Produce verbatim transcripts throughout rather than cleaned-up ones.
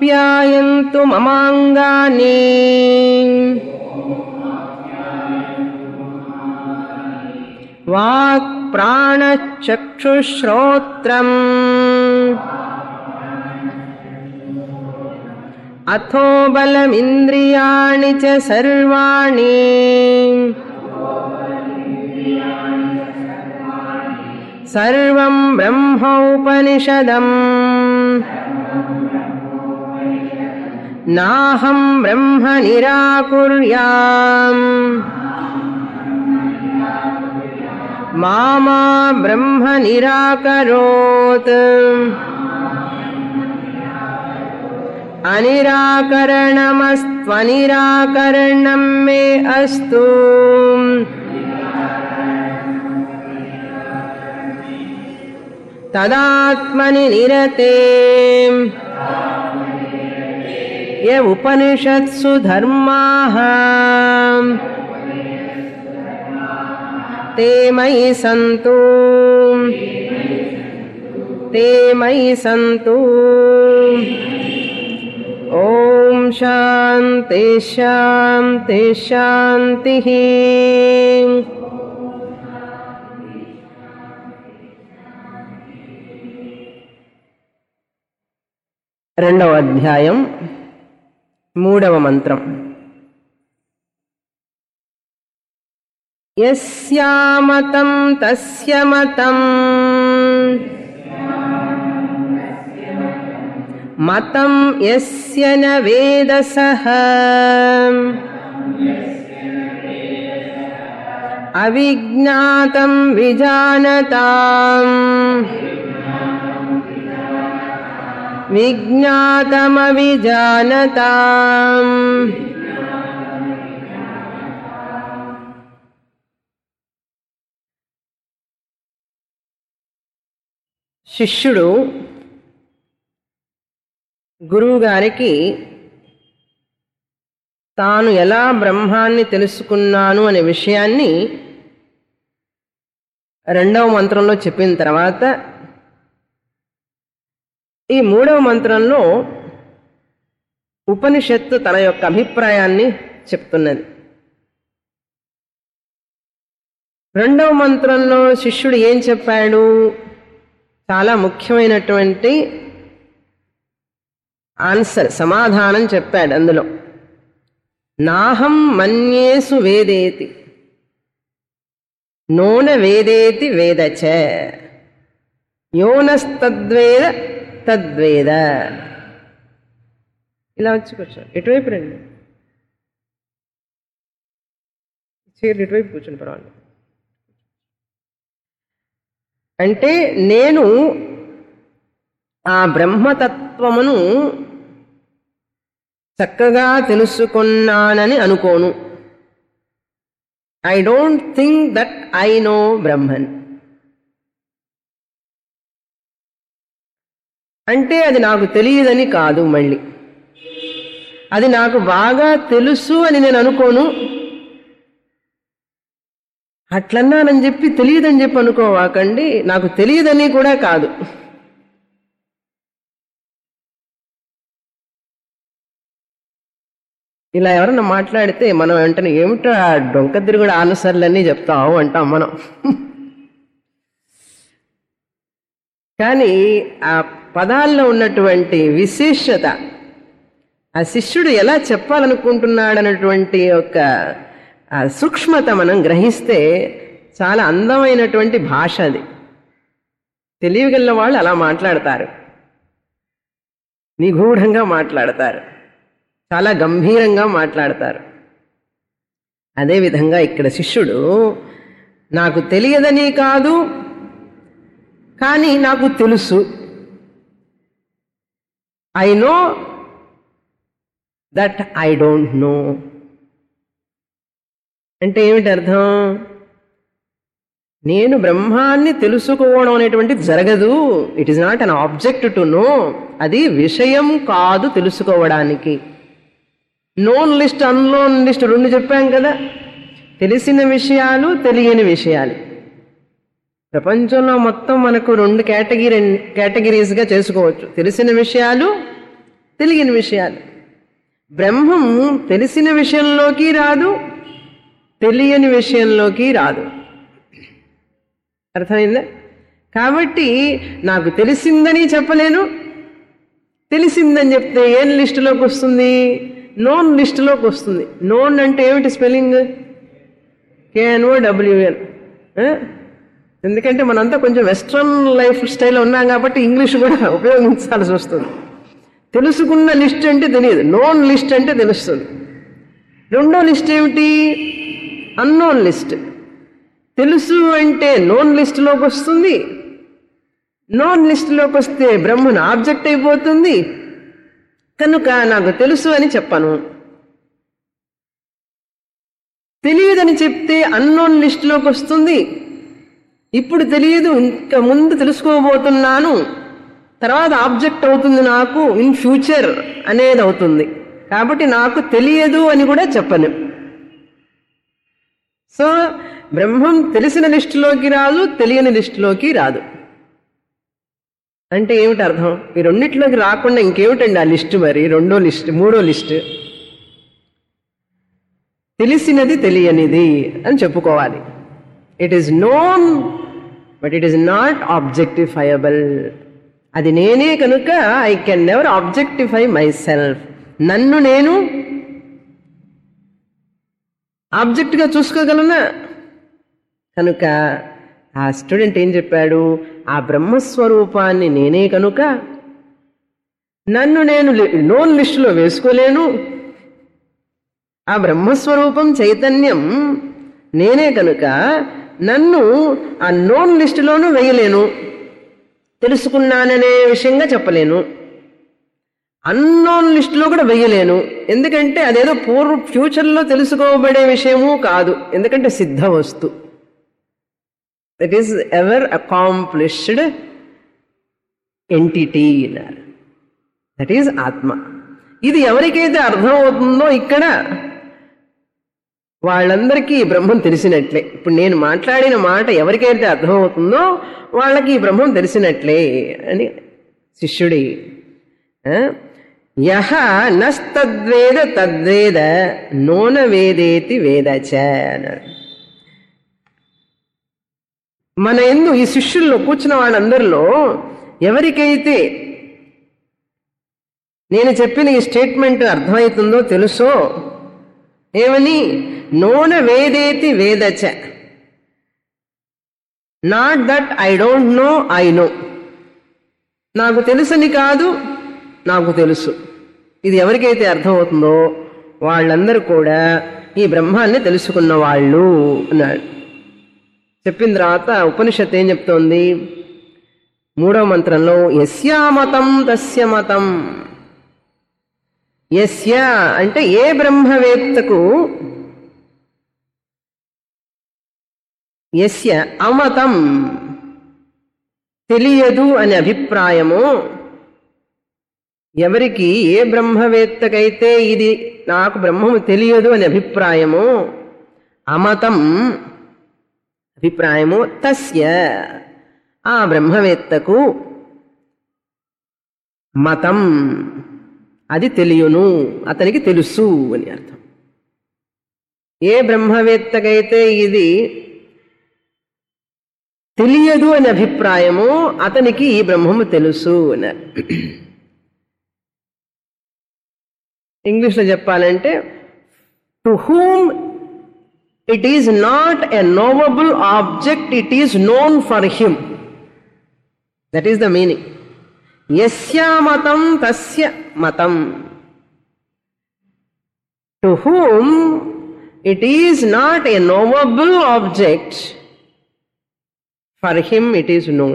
ఆప్యాయంతు మమాంగాని walk ప్రాణచక్షుశ్రోత్రం అథో బలమింద్రియాణి చ సర్వాణి సర్వం బ్రహ్మోపనిషదం నాహం బ్రహ్మ నిరాకుర్యాం మామా బ్రహ్మ నిరాకరోత్ అనిరాకరణమస్త్వనిరాకరణం మే అస్తు తదాత్మని నిరతే య ఉపనిషత్సు ధర్మాః తే మయి సంతు తే మయి సంతు. ఓం శాంతి శాంతి శాంతి. రెండవ అధ్యాయం మూడవ మంత్రం. యస్యామతం తస్య మతం మతం యస్య న వేదసః అవిజ్ఞాతం విజానతాం విజ్ఞాతమవిజానతాం. శిష్యుడు గురువుగారికి తాను ఎలా బ్రహ్మాన్ని తెలుసుకున్నాను అనే విషయాన్ని రెండవ మంత్రంలో చెప్పిన తర్వాత ఈ మూడవ మంత్రంలో ఉపనిషత్తు తన యొక్క అభిప్రాయాన్ని చెప్తున్నది. రెండవ మంత్రంలో శిష్యుడు ఏం చెప్పాడు? చాలా ముఖ్యమైనటువంటి ఆన్సర్, సమాధానం చెప్పాడు. అందులో నాహం మన్యేసు వేదేతి నోన వేదేతి వేదచ యోనస్తద్వేద తద్వేద. ఇలా వచ్చి కూర్చోండి, ఎటువైపు రండి, చీర ఇటువైపు కూర్చొని పర్వాలేదు. అంటే నేను ఆ బ్రహ్మతత్వమును చక్కగా తెలుసుకున్నానని అనుకోను. I don't think that I know Brahman. అంటే అది నాకు తెలియదని కాదు, మళ్ళీ అది నాకు బాగా తెలుసు అని నేను అనుకోను. అట్లన్నానని చెప్పి తెలియదని చెప్పి అనుకోవాకండి. నాకు తెలియదని కూడా కాదు. ఇలా ఎవరన్నా మాట్లాడితే మనం వెంటనే ఏమిటో ఆ డొంక తిరుగుడు ఆన్సర్లన్నీ చెప్తావు అంటాం మనం. కానీ ఆ పదాల్లో ఉన్నటువంటి విశేషత, ఆ శిష్యుడు ఎలా చెప్పాలనుకుంటున్నాడన్నటువంటి ఒక సూక్ష్మత మనం గ్రహిస్తే చాలా అందమైనటువంటి భాష అది. తెలియగల వాళ్ళు అలా మాట్లాడతారు, నిగూఢంగా మాట్లాడతారు, చాలా గంభీరంగా మాట్లాడతారు. అదేవిధంగా ఇక్కడ శిష్యుడు నాకు తెలియదని కాదు, కానీ నాకు తెలుసు. I know that I don't know. అంటే ఏమిటి అర్థం? నేను బ్రహ్మాన్ని తెలుసుకోవడం అనేటువంటిది జరగదు. It is not an object to know. అది విషయం కాదు తెలుసుకోవడానికి. నోన్ లిస్ట్, అన్లోన్ లిస్ట్ రెండు చెప్పాం కదా. తెలిసిన విషయాలు, తెలియని విషయాలు. ప్రపంచంలో మొత్తం మనకు రెండు కేటగిరీ కేటగిరీస్గా చేసుకోవచ్చు. తెలిసిన విషయాలు, తెలియని విషయాలు. బ్రహ్మం తెలిసిన విషయంలోకి రాదు, తెలియని విషయంలోకి రాదు. అర్థమైందా? కాబట్టి నాకు తెలిసిందని చెప్పలేను, తెలిసిందని చెప్తే ఏం లిస్టులోకి వస్తుంది? నోన్ లిస్టులోకి వస్తుంది. నోన్ అంటే ఏమిటి స్పెల్లింగ్? KNO WN. ఎందుకంటే మనంతా కొంచెం వెస్ట్రన్ లైఫ్ స్టైల్ ఉన్నాం కాబట్టి ఇంగ్లీష్ కూడా ఉపయోగించాల్సి వస్తుంది. తెలుసుకున్న లిస్ట్ అంటే తెలియదు, నోన్ లిస్ట్ అంటే తెలుస్తుంది. రెండో లిస్ట్ ఏమిటి? Unknown list. తెలుసు అంటే నోన్ లిస్టులోకి వస్తుంది, నోన్ లిస్టులోకి వస్తే బ్రహ్మను ఆబ్జెక్ట్ అయిపోతుంది. కనుక నాకు తెలుసు అని చెప్పను. తెలియదని చెప్తే అన్నోన్ లిస్టులోకి వస్తుంది. ఇప్పుడు తెలియదు, ఇంకా ముందు తెలుసుకోబోతున్నాను, తర్వాత ఆబ్జెక్ట్ అవుతుంది నాకు ఇన్ ఫ్యూచర్ అనేది అవుతుంది. కాబట్టి నాకు తెలియదు అని కూడా చెప్పను. సో బ్రహ్మం తెలిసిన లిస్టులోకి రాదు, తెలియని లిస్టులోకి రాదు. అంటే ఏమిటి అర్థం? ఈ రెండిట్లోకి రాకుండా ఇంకేమిటండి ఆ లిస్టు? మరి రెండో లిస్ట్, మూడో లిస్టు తెలిసినది తెలియనిది అని చెప్పుకోవాలి. It is known but it is not objectifiable. అది నేనే కనుక I can never objectify myself. నన్ను నేను ఆబ్జెక్ట్గా చూసుకోగలనా? కనుక ఆ స్టూడెంట్ ఏం చెప్పాడు? ఆ బ్రహ్మస్వరూపాన్ని నేనే కనుక నన్ను నేను నోన్ లిస్టులో వేసుకోలేను. ఆ బ్రహ్మస్వరూపం చైతన్యం నేనే కనుక నన్ను ఆ నోన్ లిస్టులోనూ వేయలేను, తెలుసుకున్నాననే విషయంగా చెప్పలేను. అన్నోన్ లిస్టులో కూడా వేయలేను, ఎందుకంటే అదేదో పూర్వ ఫ్యూచర్లో తెలుసుకోబడే విషయము కాదు. ఎందుకంటే సిద్ధ వస్తు, that is ever accomplished entity, that is atma. ఇది ఎవరికైతే అర్థం అవుతుందో ఇక్కడ వాళ్ళందరికీ బ్రహ్మం తెలిసినట్లే. ఇప్పుడు నేను మాట్లాడిన మాట ఎవరికైతే అర్థమవుతుందో వాళ్ళకి ఈ బ్రహ్మం తెలిసినట్లే అని శిష్యుడి. యహ నస్తద్వేద తద్వేద నోన వేదేతి వేదచ అన్నాడు. మన ఎందు ఈ శిష్యుల్లో కూర్చున్న వాళ్ళందరిలో ఎవరికైతే నేను చెప్పిన ఈ స్టేట్మెంట్ అర్థమవుతుందో తెలుసో, ఏమని? నోన వేదేతి వేదచ, not that I don't know, I know. నాకు తెలుసని కాదు, నాకు తెలుసు. ఇది ఎవరికైతే అర్థమవుతుందో వాళ్ళందరూ కూడా ఈ బ్రహ్మాన్ని తెలుసుకున్న వాళ్ళు అన్నాడు. చెప్పిన తర్వాత ఉపనిషత్తు ఏం చెప్తోంది? మూడవ మంత్రంలో యస్యామతం తస్య మతం. యస్య అంటే ఏ బ్రహ్మవేత్తకు, యస్య అమతం తెలియదు అనే అభిప్రాయము, ఎవరికి ఏ బ్రహ్మవేత్తకైతే ఇది నాకు బ్రహ్మము తెలియదు అనే అభిప్రాయము, అమతం అభిప్రాయము, తస్య ఆ బ్రహ్మవేత్తకు మతం అది తెలియను, అతనికి తెలుసు అని అర్థం. ఏ బ్రహ్మవేత్తకైతే ఇది తెలియదు అనే అభిప్రాయము, అతనికి ఈ బ్రహ్మము తెలుసు అన్నారు. ఇంగ్లీష్లో చెప్పాలంటే, to whom it is not a knowable object, it is known for him. That is the meaning. యస్య మతం తస్య మతం. To whom it is not a knowable object, for him it is known.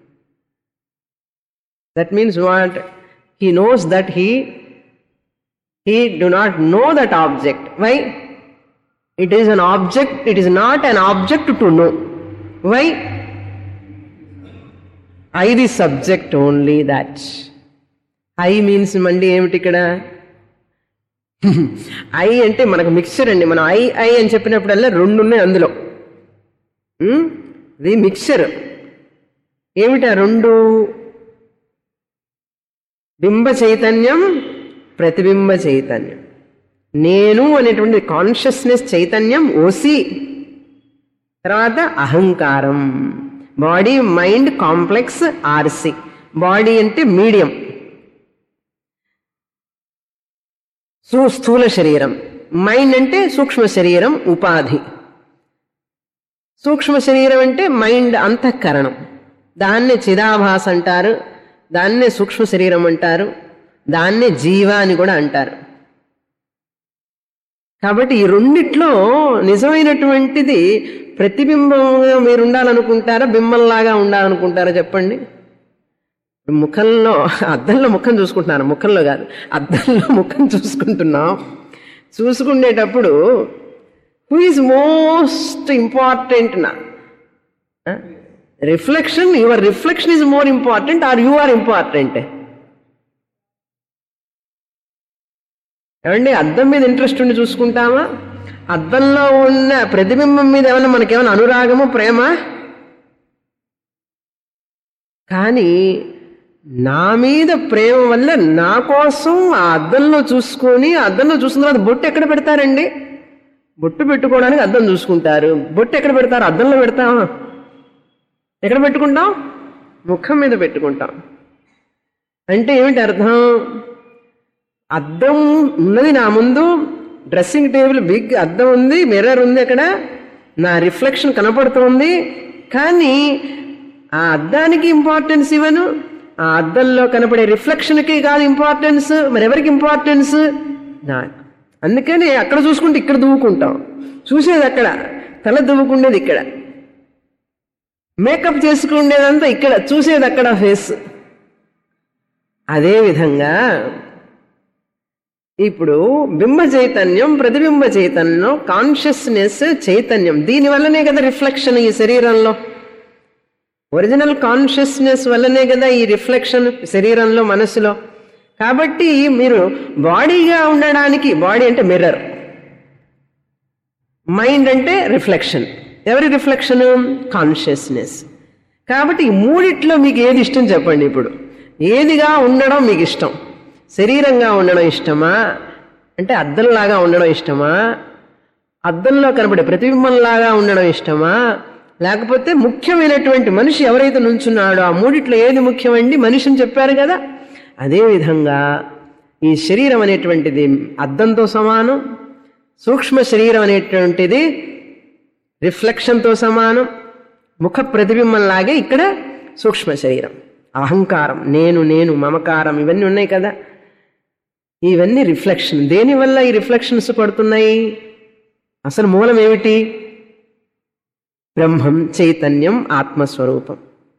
That means what? He knows that he he do not know that object. Why? It is an object, it is not an object to know. Why? I the subject only that. I means mandi emiti ikkada? I ante manaku mixture andi. Mana I I అని చెప్పినప్పుడల్లా రెండు ఉన్నాయి అందులో. ఇది mixture. ఏమిటా రెండు? బింబ చైతన్యం, ప్రతిబింబ చైతన్యం. నేను అనేటువంటి కాన్షియస్నెస్ చైతన్యం ఓసి. తర్వాత అహంకారం, body mind complex RC. Body అంటే మీడియం, స్థూల శరీరం. మైండ్ అంటే సూక్ష్మ శరీరం, ఉపాధి. సూక్ష్మ శరీరం అంటే మైండ్, అంతఃకరణం. దాన్నే చిదాభాస్ అంటారు, దాన్నే సూక్ష్మ శరీరం అంటారు, దాన్నే జీవ అని కూడా అంటారు. కాబట్టి ఈ రెండిట్లో నిజమైనటువంటిది ప్రతిబింబంగా మీరు ఉండాలనుకుంటారా, బింబంలాగా ఉండాలనుకుంటారా చెప్పండి. ముఖంలో, అద్దంలో ముఖం చూసుకుంటున్నారు, ముఖంలో కాదు, అద్దంలో ముఖం చూసుకుంటున్నాం. చూసుకునేటప్పుడు హూ ఈజ్ మోస్ట్ ఇంపార్టెంట్ నా reflection, your reflection is more important or you are important? ఏమండి, అద్దం మీద ఇంట్రెస్ట్ ఉండి చూసుకుంటామా? అద్దంలో ఉన్న ప్రతిబింబం మీద ఏమైనా మనకేమైనా అనురాగము, ప్రేమ? కానీ నా మీద ప్రేమ వల్ల నా కోసం ఆ అద్దంలో చూసుకొని, అద్దంలో చూసిన తర్వాత బొట్టు ఎక్కడ పెడతారండి? బొట్టు పెట్టుకోవడానికి అద్దం చూసుకుంటారు. బొట్టు ఎక్కడ పెడతారు? అద్దంలో పెడతామా? ఎక్కడ పెట్టుకుంటాం? ముఖం మీద పెట్టుకుంటాం. అంటే ఏమిటి అర్థం? అద్దం ఉన్నది నా ముందు, డ్రెస్సింగ్ టేబుల్ బిగ్ అద్దం ఉంది, మిర్రర్ ఉంది, అక్కడ నా రిఫ్లెక్షన్ కనపడుతోంది. కానీ ఆ అద్దానికి ఇంపార్టెన్స్ ఇవ్వను, ఆ అద్దంలో కనపడే రిఫ్లెక్షన్కి కాదు ఇంపార్టెన్స్. మరి ఎవరికి ఇంపార్టెన్స్? నాకు. అందుకని అక్కడ చూసుకుంటే ఇక్కడ దువ్వుకుంటాం, చూసేది అక్కడ, తల దువ్వుకుండేది ఇక్కడ, మేకప్ చేసుకునేదంతా ఇక్కడ, చూసేది అక్కడ ఫేస్. అదేవిధంగా ఇప్పుడు బింబ చైతన్యం, ప్రతిబింబ చైతన్యం, కాన్షియస్నెస్ చైతన్యం, దీనివల్లనే కదా రిఫ్లెక్షన్ ఈ శరీరంలో. ఒరిజినల్ కాన్షియస్నెస్ వల్లనే కదా ఈ రిఫ్లెక్షన్ శరీరంలో, మనసులో. కాబట్టి మీరు బాడీగా ఉండడానికి, బాడీ అంటే మిర్రర్, మైండ్ అంటే రిఫ్లెక్షన్. ఎవరి రిఫ్లెక్షన్? కాన్షియస్నెస్. కాబట్టి ఈ మూడిట్లో మీకు ఏది ఇష్టం చెప్పండి. ఇప్పుడు ఏదిగా ఉండడం మీకు ఇష్టం? శరీరంగా ఉండడం ఇష్టమా, అంటే అద్దంలాగా ఉండడం ఇష్టమా, అద్దంలో కనబడే ప్రతిబింబంలాగా ఉండడం ఇష్టమా, లేకపోతే ముఖ్యమైనటువంటి మనిషి ఎవరైతే నుంచున్నాడో ఆ మూడిట్లో ఏది ముఖ్యమండి? మనిషిని చెప్పారు కదా. అదేవిధంగా ఈ శరీరం అనేటువంటిది అద్దంతో సమానం, సూక్ష్మ శరీరం అనేటువంటిది రిఫ్లెక్షన్తో సమానం, ముఖ ప్రతిబింబంలాగే ఇక్కడ సూక్ష్మ శరీరం. అహంకారం, నేను నేను మమకారం, ఇవన్నీ ఉన్నాయి కదా. ఇవన్నీ రిఫ్లెక్షన్. దేనివల్ల ఈ రిఫ్లెక్షన్స్ పడుతున్నాయి? అసలు మూలం ఏమిటి? బ్రహ్మం, చైతన్యం, ఆత్మస్వరూపం.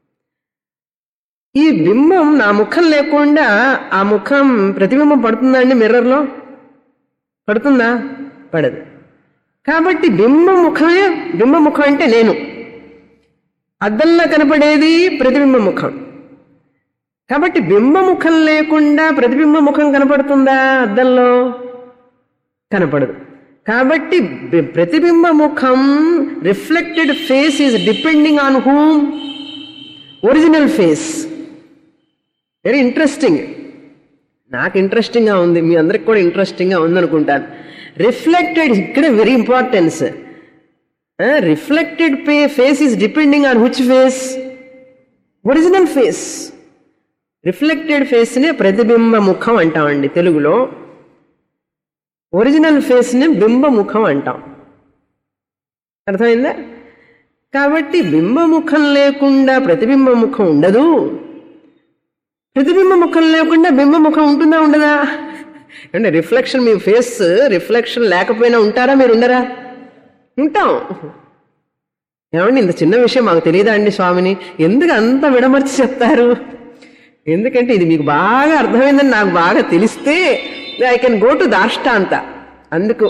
ఈ బింబం, నా ముఖం లేకుండా ఆ ముఖం ప్రతిబింబం పడుతుందా అండి? మిర్రర్లో పడుతుందా? పడదు. కాబట్టి బింబ ముఖమే, బింబ ముఖం అంటే నేను, అద్దంలో కనపడేది ప్రతిబింబ ముఖం. కాబట్టి బింబ ముఖం లేకుండా ప్రతిబింబ ముఖం కనపడుతుందా? అద్దంలో కనపడదు. కాబట్టి ప్రతిబింబ ముఖం, reflected face is depending on whom? Original face. Very interesting. నాకు ఇంట్రెస్టింగ్గా ఉంది, మీ అందరికి కూడా ఇంట్రెస్టింగ్గా ఉందనుకుంటాను. రిఫ్లెక్టెడ్, ఇక్కడ very importance. Reflected face is depending on which face? Original face. Reflected ఫేస్నే ప్రతిబింబ ముఖం అంటామండి తెలుగులో. ఒరిజినల్ ఫేస్ని బింబ ముఖం అంటాం. అర్థమైందా? కాబట్టి బింబ ముఖం లేకుండా ప్రతిబింబ ముఖం ఉండదు, ప్రతిబింబ ముఖం లేకుండా బింబ ముఖం ఉంటుందా ఉండదా? అంటే రిఫ్లెక్షన్, మీ ఫేస్ రిఫ్లెక్షన్ లేకపోయినా ఉంటారా? మీరు ఉండరా? ఉంటాం. ఏమండి, ఇంత చిన్న విషయం మాకు తెలియదా అండి స్వామిని? ఎందుకు అంత విడమర్చి చెప్తారు? ఎందుకంటే ఇది మీకు బాగా అర్థమైందని నాకు బాగా తెలిస్తే ఐ కెన్ గో టు దాష్టాంత. అందుకు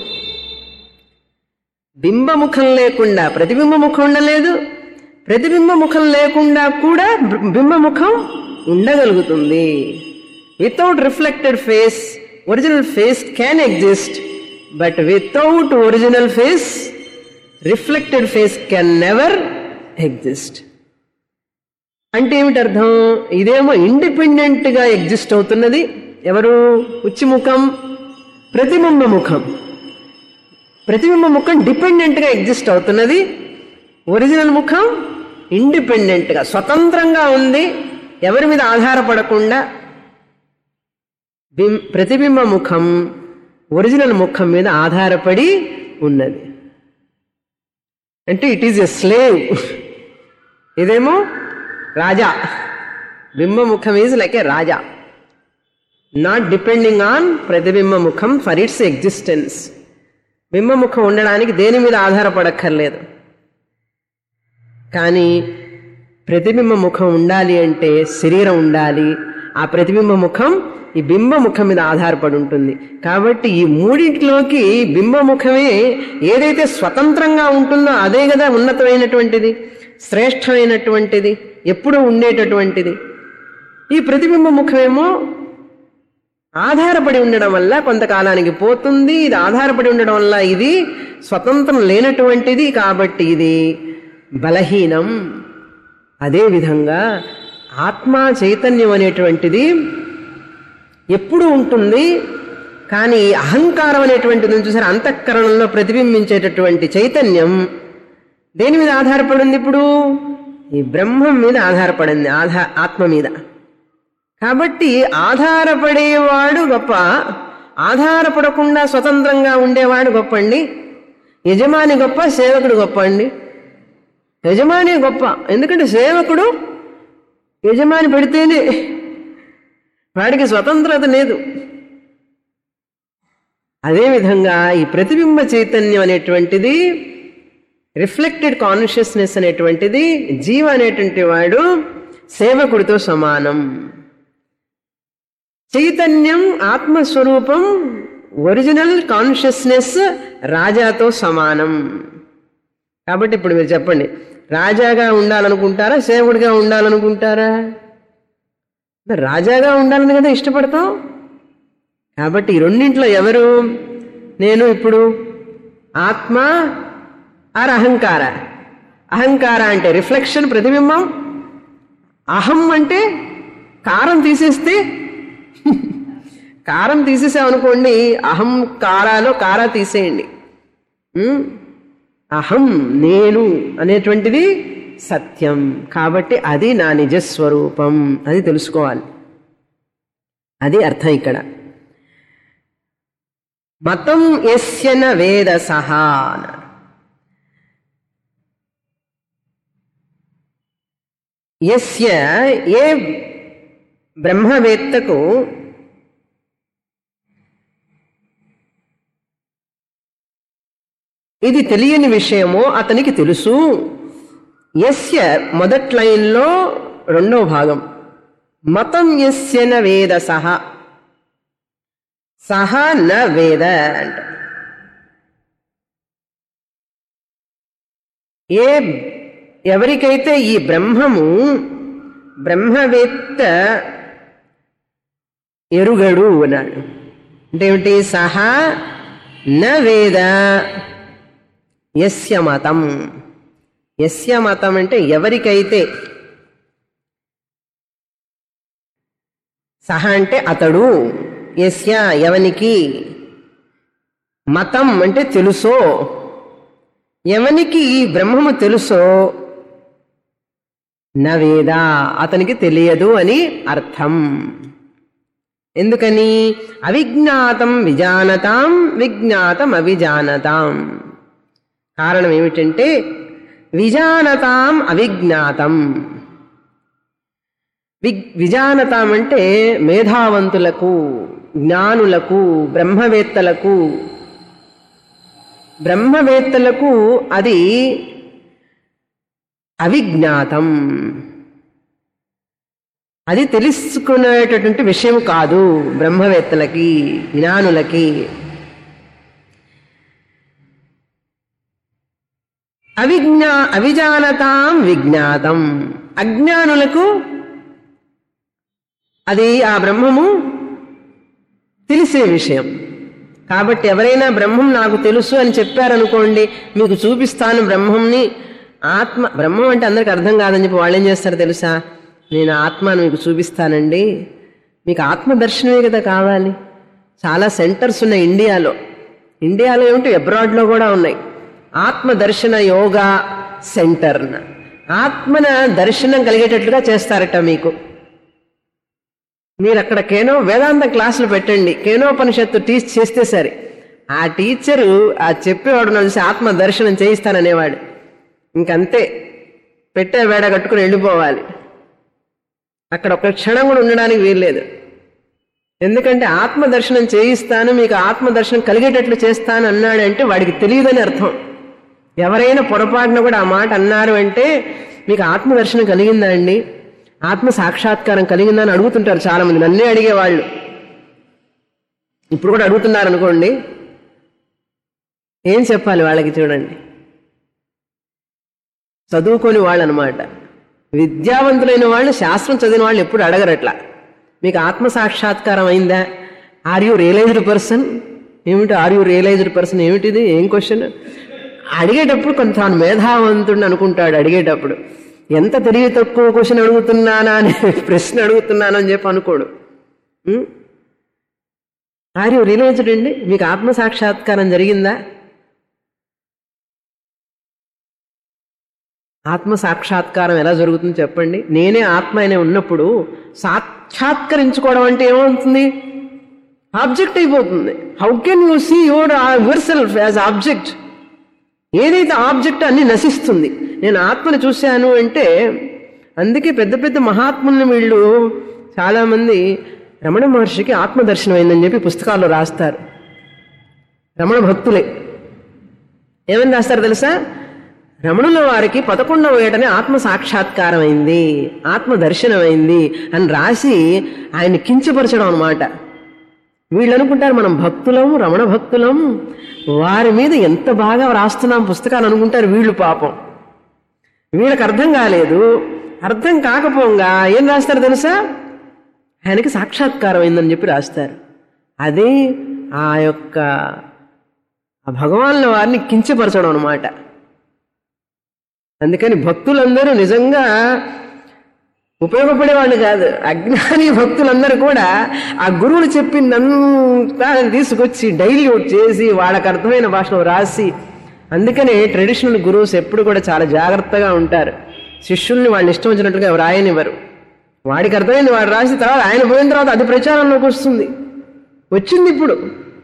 బింబముఖం లేకుండా ప్రతిబింబ ముఖం ఉండలేదు, ప్రతిబింబ ముఖం లేకుండా కూడా బింబముఖం ఉండగలుగుతుంది. Without reflected face original face can exist, but without original face reflected face can never exist. అంటే ఏమిటి అర్థం? ఇదేమో ఇండిపెండెంట్గా ఎగ్జిస్ట్ అవుతున్నది. ఎవరు? ఉచ్చిముఖం, ప్రతిబింబ ముఖం. ప్రతిబింబ ముఖం డిపెండెంట్గా ఎగ్జిస్ట్ అవుతున్నది. ఒరిజినల్ ముఖం ఇండిపెండెంట్గా స్వతంత్రంగా ఉంది, ఎవరి మీద ఆధారపడకుండా. బిం ప్రతిబింబ ముఖం ఒరిజినల్ ముఖం మీద ఆధారపడి ఉన్నది. అంటే ఇట్ ఈజ్ ఎ స్లేవ్. ఇదేమో రాజా. బింబముఖం is like a raja, not depending on ప్రతిబింబ ముఖం ఫర్ ఇట్స్ ఎగ్జిస్టెన్స్. బింబముఖం ఉండడానికి దేని మీద ఆధారపడక్కర్లేదు. కానీ ప్రతిబింబ ముఖం ఉండాలి అంటే శరీరం ఉండాలి. ఆ ప్రతిబింబ ముఖం ఈ బింబముఖం మీద ఆధారపడి ఉంటుంది. కాబట్టి ఈ మూడింటిలోకి బింబముఖమే ఏదైతే స్వతంత్రంగా ఉంటుందో అదే కదా ఉన్నతమైనటువంటిది, శ్రేష్టమైనటువంటిది, ఎప్పుడూ ఉండేటటువంటిది. ఈ ప్రతిబింబ ముఖమేమో ఆధారపడి ఉండడం వల్ల కొంతకాలానికి పోతుంది. ఇది ఆధారపడి ఉండడం వల్ల ఇది స్వతంత్రం లేనటువంటిది. కాబట్టి ఇది బలహీనం. అదేవిధంగా ఆత్మ చైతన్యం అనేటువంటిది ఎప్పుడు ఉంటుంది. కానీ అహంకారం అనేటువంటిది చూసారు, అంతఃకరణంలో ప్రతిబింబించేటటువంటి చైతన్యం దేని మీద ఆధారపడింది? ఇప్పుడు ఈ బ్రహ్మం మీద ఆధారపడింది, ఆధా ఆత్మ మీద. కాబట్టి ఆధారపడేవాడు గొప్ప, ఆధారపడకుండా స్వతంత్రంగా ఉండేవాడు గొప్ప అండి. యజమాని గొప్ప, సేవకుడు గొప్ప అండి. యజమాని గొప్ప, ఎందుకంటే సేవకుడు యజమాని పెడితేనే, వాడికి స్వతంత్రత లేదు. అదేవిధంగా ఈ ప్రతిబింబ చైతన్యం అనేటువంటిది, రిఫ్లెక్టెడ్ కాన్షియస్నెస్ అనేటువంటిది, జీవ అనేటువంటి వాడు సేవకుడితో సమానం. చైతన్యం ఆత్మస్వరూపం ఒరిజినల్ కాన్షియస్నెస్ రాజాతో సమానం. కాబట్టి ఇప్పుడు మీరు చెప్పండి, రాజాగా ఉండాలనుకుంటారా, సేవకుడిగా ఉండాలనుకుంటారా? రాజాగా ఉండాలని కదా ఇష్టపడతాం. కాబట్టి ఈ రెండింట్లో ఎవరు? నేను ఇప్పుడు ఆత్మ ఆర్ అహంకార? అహంకార అంటే రిఫ్లెక్షన్, ప్రతిబింబం. అహం అంటే కారం తీసేస్తే, కారం తీసేసామనుకోండి, అహం కారాలో కారా తీసేయండి. అహం నేను అనేటువంటిది సత్యం. కాబట్టి అది నా నిజస్వరూపం, అది తెలుసుకోవాలి. అది అర్థం ఇక్కడ. మతం యస్యన వేద సహా. యస్య ఏ బ్రహ్మవేత్తకు ఇది తెలియని విషయమో అతనికి తెలుసు. యస్య మొదటి లైన్లో రెండో భాగం, మతం యస్యన వేద సహ, సహ న వేద అంట. ఏ ఎవరికైతే ఈ బ్రహ్మము బ్రహ్మవేత్త ఎరుగడు అన్నాడు. అంటే ఏమిటి? సహ న వేద యస్య మతం. యస్య మతం అంటే ఎవరికైతే, సహ అంటే అతడు, యస్య ఎవనికి, మతం అంటే తెలుసో, ఎవనికి ఈ బ్రహ్మము తెలుసో, న వేద అతనికి తెలియదు అని అర్థం. ఎందుకని? అవిజ్ఞాతం విజానతాం, విజ్ఞాతం అవిజానతాం. కారణం ఏమిటంటే విజానతాం అవిజ్ఞాతం. వి విజానతాం అంటే మేధావంతులకు, జ్ఞానులకు, బ్రహ్మవేత్తలకు. బ్రహ్మవేత్తలకు అది అవిజ్ఞాతం, అది తెలుసుకునేటటువంటి విషయం కాదు బ్రహ్మవేత్తలకి, జ్ఞానులకి. అవిజ్ఞా అవిజానతాం విజ్ఞాతం, అజ్ఞానులకు అది ఆ బ్రహ్మము తెలిసే విషయం. కాబట్టి ఎవరైనా బ్రహ్మం నాకు తెలుసు అని చెప్పారనుకోండి, మీకు చూపిస్తాను బ్రహ్మంని, ఆత్మ బ్రహ్మం అంటే అందరికి అర్థం కాదని చెప్పి వాళ్ళు ఏం చేస్తారు తెలుసా? నేను ఆత్మను మీకు చూపిస్తానండి. మీకు ఆత్మదర్శనమే కదా కావాలి. చాలా సెంటర్స్ ఉన్నాయి ఇండియాలో. ఇండియాలో ఏమిటి, అబ్రాడ్లో కూడా ఉన్నాయి. ఆత్మదర్శన యోగా సెంటర్. ఆత్మన దర్శనం కలిగేటట్లుగా చేస్తారట మీకు. మీరు అక్కడ కేనో వేదాంత క్లాసులు పెట్టండి, కేనోపనిషత్తు టీచ్ చేస్తే సరే, ఆ టీచరు ఆ చెప్పేవాడు చూసి ఆత్మ దర్శనం చేయిస్తాననేవాడు. ఇంకంతే, పెట్టే వేడ కట్టుకుని వెళ్ళిపోవాలి. అక్కడ ఒక క్షణం కూడా ఉండడానికి వీల్లేదు. ఎందుకంటే ఆత్మ దర్శనం చేయిస్తాను, మీకు ఆత్మ దర్శనం కలిగేటట్లు చేస్తాను అన్నాడంటే వాడికి తెలియదని అర్థం. ఎవరైనా పొరపాటున కూడా ఆ మాట అన్నారు అంటే మీకు ఆత్మ దర్శనం కలిగిందా అండి, ఆత్మ సాక్షాత్కారం కలిగిందా అని అడుగుతుంటారు చాలా మంది. నన్నే అడిగేవాళ్ళు, ఇప్పుడు కూడా అడుగుతున్నారు అనుకోండి. ఏం చెప్పాలి వాళ్ళకి? చూడండి, చదువుకొని వాళ్ళు అనమాట. విద్యావంతులైన వాళ్ళు, శాస్త్రం చదివిన వాళ్ళు ఎప్పుడు అడగరట్లా. మీకు ఆత్మ సాక్షాత్కారం అయిందా? Are you realised person? ఏమిటి ఆర్ యూ రియలైజ్డ్ పర్సన్ ఏమిటిది, ఏం క్వశ్చన్ అడిగేటప్పుడు కొంత మేధావంతుడిని అనుకుంటాడు. అడిగేటప్పుడు ఎంత తెలివి తక్కువ క్వశ్చన్ అడుగుతున్నానా అని, ప్రశ్న అడుగుతున్నాను అని చెప్పి అనుకోడు. ఆర్ యూ రియలైజ్డ్ అండి, మీకు ఆత్మ సాక్షాత్కారం జరిగిందా? ఆత్మ సాక్షాత్కారం ఎలా జరుగుతుందో చెప్పండి. నేనే ఆత్మ అనే ఉన్నప్పుడు సాక్షాత్కరించుకోవడం అంటే ఏమవుతుంది? ఆబ్జెక్ట్ అయిపోతుంది. How can you see your yourself as object? ఏదైతే ఆబ్జెక్ట్ అన్ని నశిస్తుంది. నేను ఆత్మని చూశాను అంటే, అందుకే పెద్ద పెద్ద మహాత్ముల్ని వీళ్ళు చాలామంది రమణ మహర్షికి ఆత్మదర్శనం అయిందని చెప్పి పుస్తకాల్లో రాస్తారు. రమణ భక్తులే ఏమని రాస్తారు తెలుసా? రమణుల వారికి పదకొండవ ఏటనే ఆత్మ సాక్షాత్కారం అయింది, ఆత్మ దర్శనం అయింది అని రాసి ఆయన కించపరచడం అనమాట. వీళ్ళు అనుకుంటారు మనం భక్తులం, రమణ భక్తులం, వారి మీద ఎంత బాగా రాస్తున్నాం పుస్తకాలు అనుకుంటారు వీళ్ళు. పాపం వీళ్ళకి అర్థం కాలేదు. అర్థం కాకపోగా ఏం రాస్తారు తెలుసా? ఆయనకి సాక్షాత్కారం అయిందని చెప్పి రాస్తారు. అదే ఆ యొక్క ఆ భగవాన్ల వారిని కించపరచడం అనమాట. అందుకని భక్తులందరూ నిజంగా ఉపయోగపడేవాళ్ళు కాదు. అజ్ఞాని భక్తులందరూ కూడా ఆ గురువులు చెప్పిందంతా తీసుకొచ్చి డైల్యూట్ చేసి వాళ్ళకి అర్థమైన భాషలో రాసి, అందుకనే ట్రెడిషనల్ గురువుస్ ఎప్పుడు కూడా చాలా జాగ్రత్తగా ఉంటారు. శిష్యుల్ని వాళ్ళు ఇష్టం వచ్చినట్లుగా ఎవరు రాయనివ్వరు. వాడికి అర్థమైంది వాడు రాసిన తర్వాత ఆయన పోయిన తర్వాత అది ప్రచారంలోకి వస్తుంది. వచ్చింది ఇప్పుడు.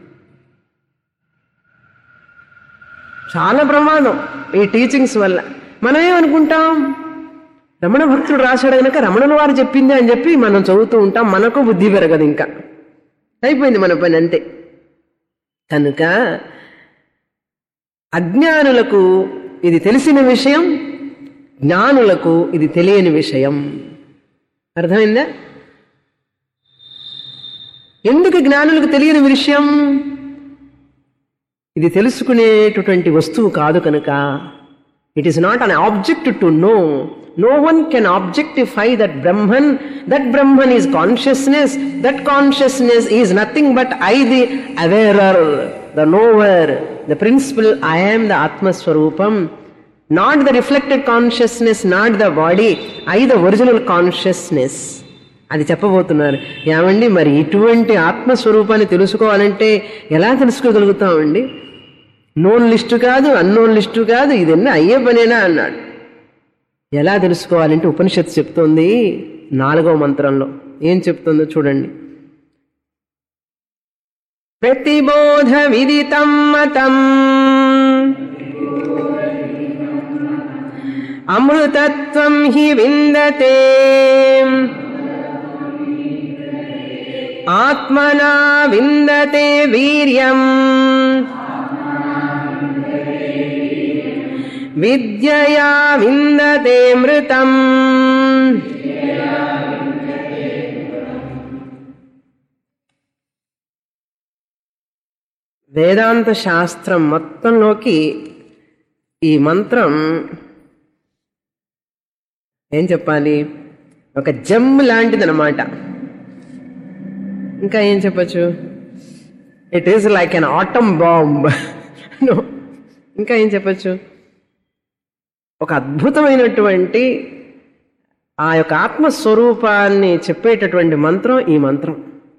చాలా ప్రమాదం ఈ టీచింగ్స్ వల్ల. మనం ఏమనుకుంటాం, రమణ భక్తుడు రాశాడు కనుక రమణుల వారు చెప్పింది అని చెప్పి మనం చదువుతూ ఉంటాం. మనకు బుద్ధి పెరగదు, ఇంకా అయిపోయింది మన పని, అంతే. కనుక అజ్ఞానులకు ఇది తెలిసిన విషయం, జ్ఞానులకు ఇది తెలియని విషయం. అర్థమైందా? ఎందుకు జ్ఞానులకు తెలియని విషయం? ఇది తెలుసుకునేటటువంటి వస్తువు కాదు కనుక. It is not an object to know. No one can objectify that Brahman. That Brahman is consciousness. That consciousness is nothing but I, the awarer, the knower, the principle I am, the Atma Swarupam. Not the reflected consciousness, not the body. I, the original consciousness. అది చెప్పబోతున్నారు. ఏమండి మరి ఇటువంటి ఆత్మస్వరూపాన్ని తెలుసుకోవాలంటే ఎలా తెలుసుకోగలుగుతామండి? Known list కాదు, అన్నోన్ లిస్టు కాదు, ఇదన్నీ అయ్యే పనేనా అన్నాడు. ఎలా తెలుసుకోవాలంటే ఉపనిషత్తు చెప్తోంది నాలుగవ మంత్రంలో. ఏం చెప్తుందో చూడండి. ప్రతిబోధ విదితం మతం అమృతత్వం హి విందతే ఆత్మనా విందతే వీర్యం విద్యయా విందతే మృతం. వేదాంత శాస్త్రం మొత్తంలోకి ఈ మంత్రం ఏం చెప్పాలి, ఒక జమ్ లాంటిదన్నమాట. ఇంకా ఏం చెప్పచ్చు, it is like an atom bomb. ఇంకా ఏం చెప్పచ్చు, ఒక అద్భుతమైనటువంటి ఆ యొక్క ఆత్మస్వరూపాన్ని చెప్పేటటువంటి మంత్రం ఈ మంత్రం.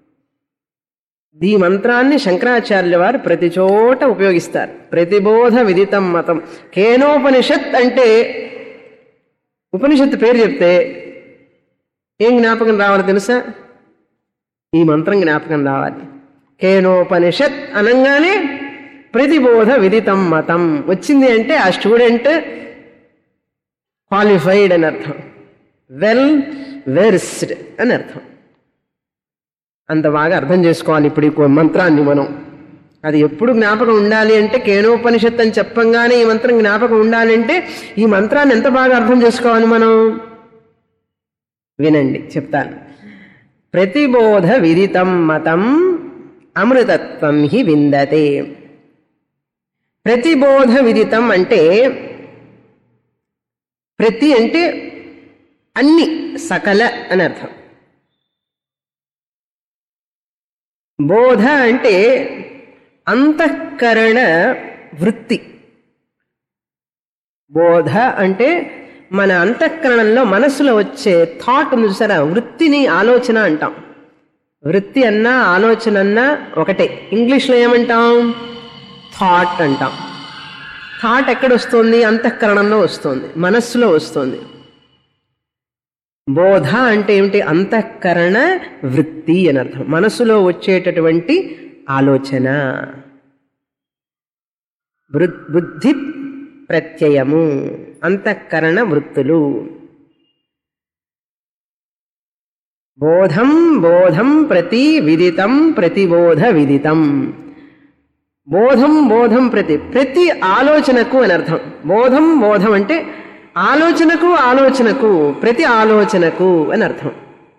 ఈ మంత్రాన్ని శంకరాచార్యుల వారు ప్రతి చోట ఉపయోగిస్తారు. ప్రతిబోధ విదితం మతం. కేనోపనిషత్ అంటే ఉపనిషత్తు పేరు చెప్తే ఏం జ్ఞాపకం రావాలి తెలుసా? ఈ మంత్రం జ్ఞాపకం రావాలి. కేనోపనిషత్ అనగానే ప్రతిబోధ విదితం మతం వచ్చింది అంటే ఆ స్టూడెంట్ క్వాలిఫైడ్ అని అర్థం, వెల్ వెర్స్డ్ అని అర్థం. అంత బాగా అర్థం చేసుకోవాలి ఇప్పుడు ఈ మంత్రాన్ని మనం. అది ఎప్పుడు జ్ఞాపకం ఉండాలి అంటే కేనోపనిషత్ అని చెప్పంగానే ఈ మంత్రం జ్ఞాపకం ఉండాలి అంటే ఈ మంత్రాన్ని ఎంత బాగా అర్థం చేసుకోవాలి మనం? వినండి, చెప్తాను. ప్రతిబోధ విదితం మతం అమృతత్వం హి విందతే. ప్రతిబోధ విదితం అంటే ప్రతి అంటే అన్ని, సకల అని అర్థం. బోధ అంటే అంతఃకరణ వృత్తి. బోధ అంటే మన అంతఃకరణంలో మనసులో వచ్చే థాట్ ఉంది చూసారా, వృత్తిని ఆలోచన అంటాం. వృత్తి అన్నా ఆలోచన అన్నా ఒకటే. ఇంగ్లీష్లో ఏమంటాం? థాట్ అంటాం. థాట్ ఎక్కడొస్తుంది? అంతఃకరణంలో వస్తుంది, మనస్సులో వస్తుంది. బోధ అంటే ఏమిటి? అంతఃకరణ వృత్తి అని అర్థం. మనసులో వచ్చేటటువంటి ఆలోచన, బుద్ధి ప్రత్యయము, అంతఃకరణ వృత్తులు. బోధం బోధం ప్రతి విదితం ప్రతిబోధ విదితం. బోధం బోధం ప్రతి, ప్రతి ఆలోచనకు అని అర్థం. బోధం బోధం అంటే ఆలోచనకు ఆలోచనకు ప్రతి ఆలోచనకు అని అర్థం.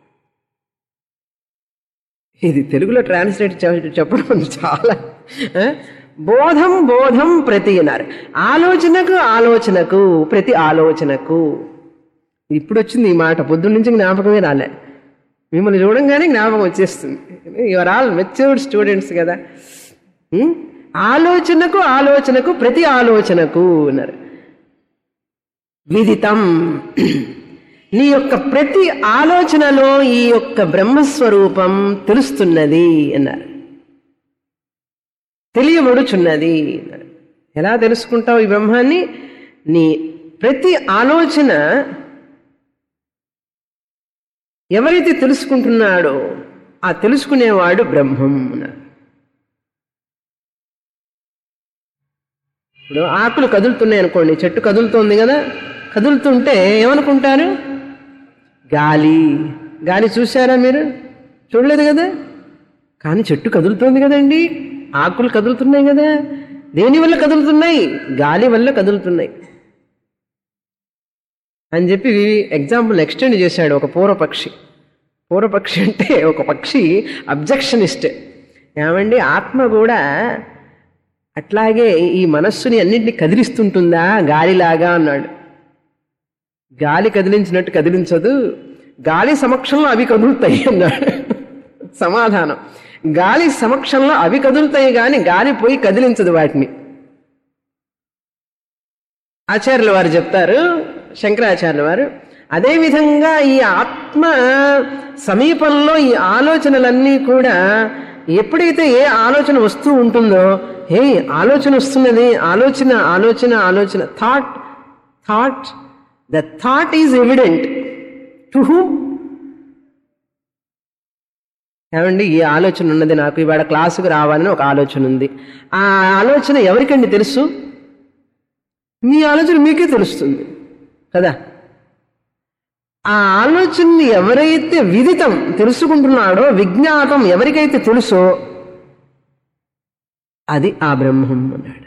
ఇది తెలుగులో ట్రాన్స్లేట్ చెప్పడం చాలా. బోధం బోధం ప్రతి అన్నారు. ఆలోచనకు ఆలోచనకు ప్రతి ఆలోచనకు. ఇప్పుడు వచ్చింది ఈ మాట, పొద్దున్న నుంచి జ్ఞాపకమే రాలే. మిమ్మల్ని చూడంగానే జ్ఞాపకం వచ్చేస్తుంది. యువర్ ఆల్ మెచ్యూర్డ్ స్టూడెంట్స్ కదా. ఆలోచనకు ఆలోచనకు ప్రతి ఆలోచనకు అన్నారు. విదితం, నీ యొక్క ప్రతి ఆలోచనలో ఈ యొక్క బ్రహ్మస్వరూపం తెలుస్తున్నది అన్నారు. తెలియబడుచున్నది అన్నారు. ఎలా తెలుసుకుంటావు ఈ బ్రహ్మాన్ని? నీ ప్రతి ఆలోచన ఎవరైతే తెలుసుకుంటున్నాడో ఆ తెలుసుకునేవాడు బ్రహ్మం అన్నారు. ఇప్పుడు ఆకులు కదులుతున్నాయి అనుకోండి, చెట్టు కదులుతోంది కదా, కదులుతుంటే ఏమనుకుంటారు? గాలి. గాలి చూశారా మీరు? చూడలేదు కదా. కానీ చెట్టు కదులుతోంది కదండి, ఆకులు కదులుతున్నాయి కదా. దేని వల్ల కదులుతున్నాయి? గాలి వల్ల కదులుతున్నాయి అని చెప్పి ఎగ్జాంపుల్ ఎక్స్టెండ్ చేశాడు ఒక పూర్వపక్షి. పూర్వపక్షి అంటే ఒక పక్షి అబ్జెక్షనిస్ట్. ఏమండి, ఆత్మ కూడా అట్లాగే ఈ మనస్సుని అన్నింటినీ కదిలిస్తుంటుందా గాలిలాగా అన్నాడు. గాలి కదిలించినట్టు కదిలించదు, గాలి సమక్షంలో అవి కదులుతాయి అన్నాడు సమాధానం. గాలి సమక్షంలో అవి కదులుతాయి కానీ గాలి పోయి కదిలించదు వాటిని. ఆచార్యుల వారు చెప్తారు, శంకరాచార్యుల వారు, అదేవిధంగా ఈ ఆత్మ సమీపంలో ఈ ఆలోచనలన్నీ కూడా ఎప్పుడైతే ఏ ఆలోచన వస్తూ ఉంటుందో, ఏ ఆలోచన వస్తున్నది, ఆలోచన ఆలోచన ఆలోచన thought thought the thought is evident to whom. ఏమండి, ఈ ఆలోచన ఉన్నది, నాకు ఇవాళ క్లాసుకు రావాలని ఒక ఆలోచన ఉంది. ఆ ఆలోచన ఎవరికండి తెలుసు? మీ ఆలోచన మీకే తెలుస్తుంది కదా. ఆ ఆలోచనని ఎవరైతే విదితం తెలుసుకుంటున్నాడో, విజ్ఞాతం ఎవరికైతే తెలుసో అది ఆ బ్రహ్మం అన్నాడు.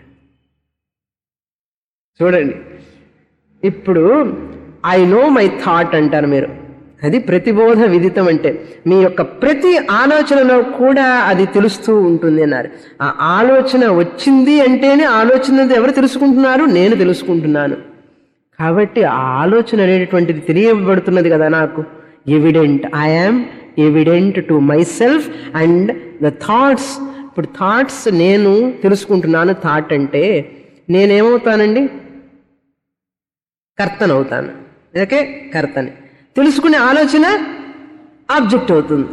చూడండి, ఇప్పుడు ఐ నో మై థాట్ అంటారు మీరు. అది ప్రతిబోధ విదితం అంటే మీ యొక్క ప్రతి ఆలోచనలో కూడా అది తెలుస్తూ ఉంటుంది అన్నారు. ఆ ఆలోచన వచ్చింది అంటేనే ఆలోచన ఎవరు తెలుసుకుంటున్నారు? నేను తెలుసుకుంటున్నాను. కాబట్టి ఆ ఆలోచన అనేటటువంటిది తెలియబడుతున్నది కదా నాకు. Evident, I am evident to myself and the thoughts. ఇప్పుడు థాట్స్ నేను తెలుసుకుంటున్నాను. థాట్ అంటే నేనేమవుతానండి? కర్తనవుతాను. ఓకే, కర్తని. తెలుసుకునే ఆలోచన ఆబ్జెక్ట్ అవుతుంది.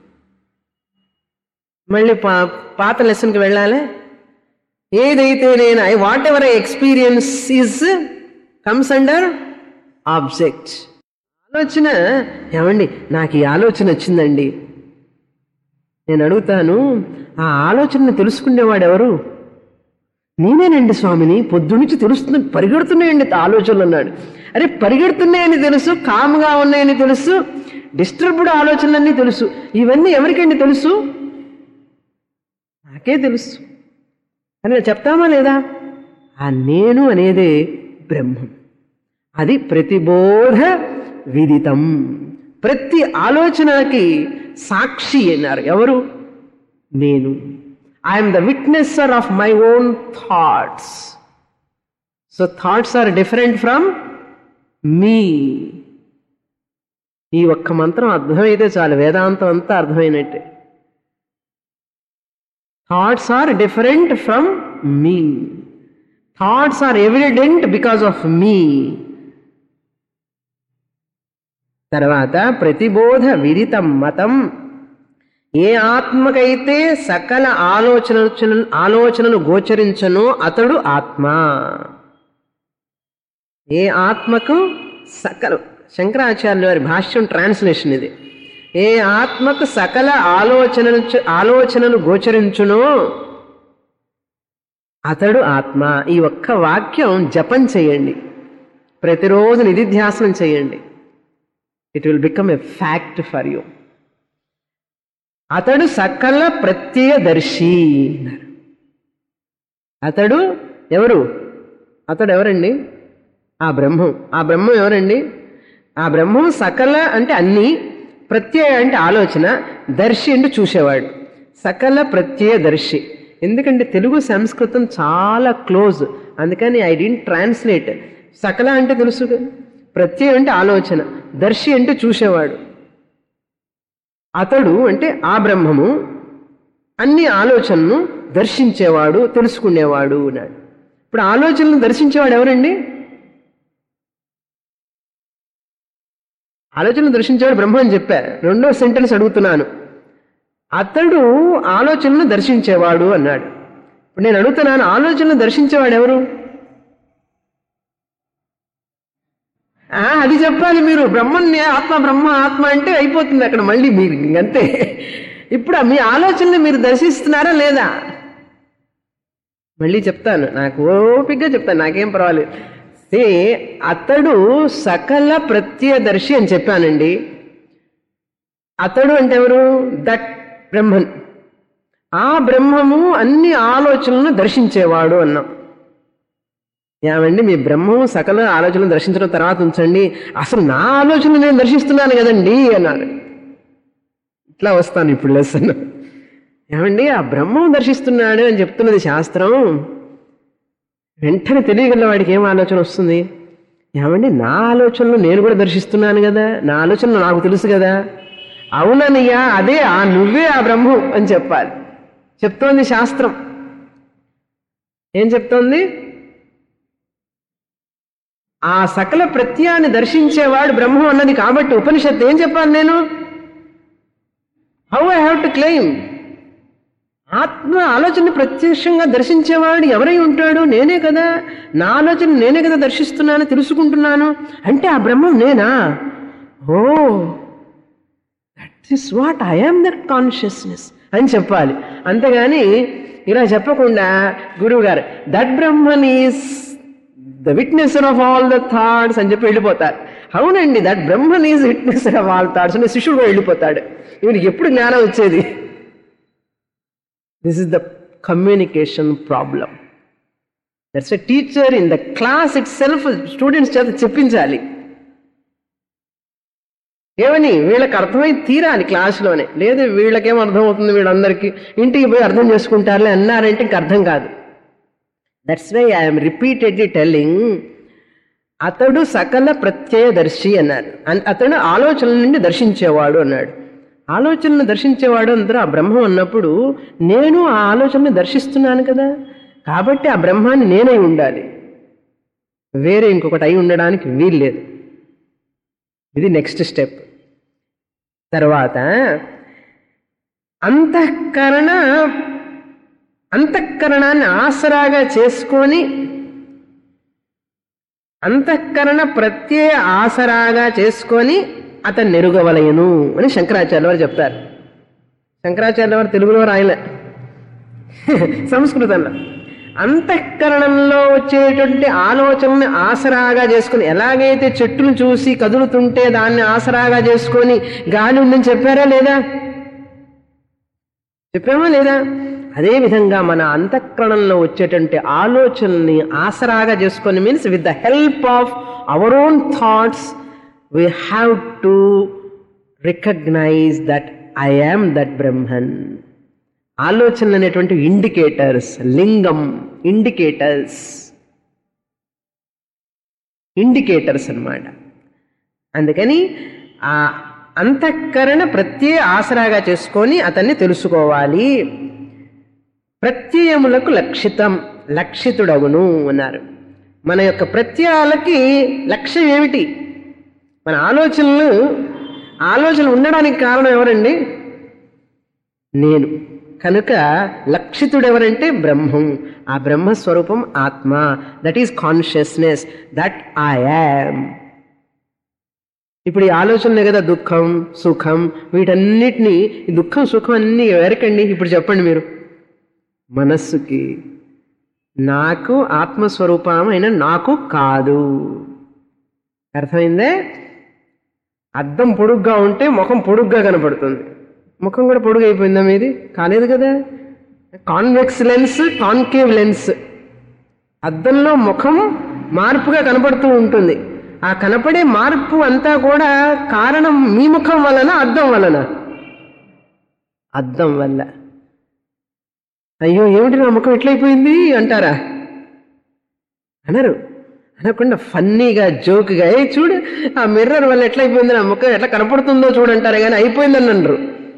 మళ్ళీ పా పాత లెసన్కి వెళ్ళాలి. ఏదైతే నేను I whatever I experience is comes under object. ఆలోచన, ఏమండి నాకు ఈ ఆలోచన వచ్చిందండి, నేను అడుగుతాను, ఆ ఆలోచనని తెలుసుకునేవాడు ఎవరు? నేనేనండి స్వామిని, పొద్దునుంచి తెలుస్తుంది, పరిగెడుతున్నాయండి ఆలోచనలు అన్నాడు. అరే పరిగెడుతున్నాయని తెలుసు, కామ్గా ఉన్నాయని తెలుసు, డిస్టర్బ్డ్ ఆలోచనలన్నీ తెలుసు, ఇవన్నీ ఎవరికండి తెలుసు? నాకే తెలుసు అని చెప్తామా లేదా? ఆ నేను అనేదే బ్రహ్మం. అది ప్రతిబోధ విదితం. ప్రతి ఆలోచనకి సాక్షి అన్నారు ఎవరు? నేను. I'm the witnesser of my own thoughts. So thoughts are different from me. ఈ ఒక్క మంత్రం అర్థమైతే చాలు, వేదాంతం అంతా అర్థమైనట్టే. Thoughts are different from me. Thoughts are evident because of me. తర్వాత ప్రతిబోధ విదితం మతం. ఏ ఆత్మకైతే సకల ఆలోచన ఆలోచనలు గోచరించనో అతడు ఆత్మ. ఏ ఆత్మకు సకల, శంకరాచార్యుల వారి భాష్యం ట్రాన్స్లేషన్ ఇది. ఏ ఆత్మకు సకల ఆలోచనలు ఆలోచనలు గోచరించునో అతడు ఆత్మ. ఈ ఒక్క వాక్యం జపం చేయండి, ప్రతిరోజు నిధిధ్యాసనం చేయండి. It will become a fact for you. అతడు సకల ప్రత్యయదర్శి. అతడు ఎవరు? అతడు ఎవరండి? ఆ బ్రహ్మం. ఆ బ్రహ్మం ఎవరండి? ఆ బ్రహ్మం సకల అంటే అన్ని, ప్రత్యయ అంటే ఆలోచన, దర్శి అంటే చూసేవాడు. సకల ప్రత్యయదర్శి. ఎందుకంటే తెలుగు సంస్కృతం చాలా క్లోజ్, అందుకని ఐ డిడ్ంట్ ట్రాన్స్లేట్. సకల అంటే తెలుసు, ప్రత్యయ అంటే ఆలోచన, దర్శి అంటే చూసేవాడు. అతడు అంటే ఆ బ్రహ్మము అన్ని ఆలోచనను దర్శించేవాడు, తెలుసుకునేవాడు అన్నాడు. ఇప్పుడు ఆలోచనను దర్శించేవాడు ఎవరండి? ఆలోచనలు దర్శించేవాడు బ్రహ్మ అని చెప్పా. రెండో సెంటెన్స్ అడుగుతున్నాను, అతడు ఆలోచనను దర్శించేవాడు అన్నాడు. ఇప్పుడు నేను అడుగుతున్నాను, ఆలోచనలు దర్శించేవాడు ఎవరు? అది చెప్పాలి మీరు. బ్రహ్మని ఆత్మ, బ్రహ్మ ఆత్మ అంటే అయిపోతుంది అక్కడ మళ్ళీ మీరు అంతే. ఇప్పుడు మీ ఆలోచనలు మీరు దర్శిస్తున్నారా లేదా? మళ్ళీ చెప్తాను, నాకు ఓపికగా చెప్తాను, నాకేం పర్వాలేదు. సే అతడు సకల ప్రత్యయదర్శి అని చెప్పానండి. అతడు అంటే ఎవరు? దట్ బ్రహ్మన్. ఆ బ్రహ్మము అన్ని ఆలోచనలను దర్శించేవాడు అన్నాం. ఏమండి మీ బ్రహ్మము సకల ఆలోచనలు దర్శించడం తర్వాత ఉంచండి, అసలు నా ఆలోచనలు నేను దర్శిస్తున్నాను కదండి అన్నాడు. ఇట్లా వస్తాను ఇప్పుడు లెసన్. ఏమండి ఆ బ్రహ్మం దర్శిస్తున్నాడు అని చెప్తున్నది శాస్త్రం. వెంటనే తెలియగల వాడికి ఏం ఆలోచన వస్తుంది? ఏమండి నా ఆలోచనలు నేను కూడా దర్శిస్తున్నాను కదా, నా ఆలోచనలు నాకు తెలుసు కదా. అవునయ్యా, అదే ఆ నువ్వే ఆ బ్రహ్మం అని చెప్పాలి. చెప్తోంది శాస్త్రం. ఏం చెప్తోంది? ఆ సకల ప్రత్యయాన్ని దర్శించేవాడు బ్రహ్మం అన్నది. కాబట్టి ఉపనిషత్తు ఏం చెప్పాను నేను? How I have to claim? ఆత్మ ఆలోచన ప్రత్యక్షంగా దర్శించేవాడు ఎవరై ఉంటాడు? నేనే కదా. నా ఆలోచన నేనే కదా దర్శిస్తున్నాను, తెలుసుకుంటున్నాను. అంటే ఆ బ్రహ్మం నేనా? Oh that is what I am, that consciousness అని చెప్పాలి. అంతేగాని ఇలా చెప్పకుండా గురువు గారు that Brahman is the witnesser of all the thoughts అని చెప్పి వెళ్ళిపోతారు. అవునండి that Brahman is witnesser of all thoughts అని శిష్యుడు వెళ్ళిపోతాడు. ఈయనకి ఎప్పుడు జ్ఞానం వచ్చేది? This is the communication problem. That's a teacher in the class itself students చేత చెప్పించాలి. ఏమని? వీళ్ళకి అర్థమై తీరాలి క్లాసులోనే. లేదు వీళ్ళకేం అర్థం అవుతుంది, వీళ్ళందరికీ ఇంటికి పోయి అర్థం చేసుకుంటారులే అన్నారంటే ఇంక అర్థం కాదు. That's why I'm repeatedly telling, అతడు సకల ప్రత్యయదర్శి అన్నారు. అతడు ఆలోచనల నుండి దర్శించేవాడు అన్నాడు. ఆలోచనను దర్శించేవాడు అందరూ ఆ బ్రహ్మం అన్నప్పుడు నేను ఆ ఆలోచనని దర్శిస్తున్నాను కదా, కాబట్టి ఆ బ్రహ్మాన్ని నేనై ఉండాలి, వేరే ఇంకొకటి అయి ఉండడానికి వీల్లేదు. ఇది నెక్స్ట్ స్టెప్. తర్వాత అంతఃకరణ అంతఃకరణాన్ని ఆసరాగా చేసుకొని అంతఃకరణ ప్రత్యయ ఆసరాగా చేసుకొని అతన్ని ఎరుగవలయను అని శంకరాచార్య వారు చెప్తారు. శంకరాచార్య వారు తెలుగులో రాయలే, సంస్కృతంలో. అంతఃకరణంలో వచ్చేటువంటి ఆలోచనని ఆసరాగా చేసుకుని, ఎలాగైతే చెట్టును చూసి కదులుతుంటే దాన్ని ఆసరాగా చేసుకొని గాలి ఉందని చెప్పారా లేదా? చెప్పామా లేదా? అదేవిధంగా మన అంతఃకరణంలో వచ్చేటువంటి ఆలోచనని ఆసరాగా చేసుకొని, means with the help of our own thoughts we have to recognize that I am that Brahman. ఆలోచనలు అనేటువంటి ఇండికేటర్స్, లింగం ఇండికేటర్స్ ఇండికేటర్స్ అన్నమాట. అందుకని ఆ అంతఃకరణ ప్రత్యయ ఆసరాగా చేసుకొని అతన్ని తెలుసుకోవాలి. ప్రత్యయములకు లక్షితం, లక్షితుడగును అన్నారు. మన యొక్క ప్రత్యయాలకి లక్ష్యం ఏమిటి? మన ఆలోచనలు ఆలోచనలు ఉండడానికి కారణం ఎవరండి? నేను. కనుక లక్షితుడెవరంటే బ్రహ్మం. ఆ బ్రహ్మస్వరూపం ఆత్మ. That is consciousness, that I am. ఇప్పుడు ఈ ఆలోచనలే కదా దుఃఖం సుఖం, వీటన్నిటినీ, ఈ దుఃఖం సుఖం అన్నీ ఎవరికండి? ఇప్పుడు చెప్పండి మీరు. మనస్సుకి. నాకు ఆత్మస్వరూపమైన నాకు కాదు. అర్థమైందే? అద్దం పొడుగ్గా ఉంటే ముఖం పొడుగ్గా కనపడుతుంది. ముఖం కూడా పొడుగు అయిపోయిందా మీది? కాలేదు కదా. Convex lens, concave lens. అద్దంలో ముఖం మార్పుగా కనపడుతూ ఉంటుంది. ఆ కనపడే మార్పు అంతా కూడా కారణం మీ ముఖం వలన, అద్దం వలన? అద్దం వల్ల. అయ్యో ఏమిటి నా ముఖం ఎట్లయిపోయింది అంటారా? అనరు. అనకుండా ఫన్నీగా జోక్గా, ఏ చూడు ఆ మిర్రర్ వల్ల ఎట్లయిపోయింది నా ముఖం, ఎట్లా కనపడుతుందో చూడంటారు, కానీ అయిపోయిందని అనరు.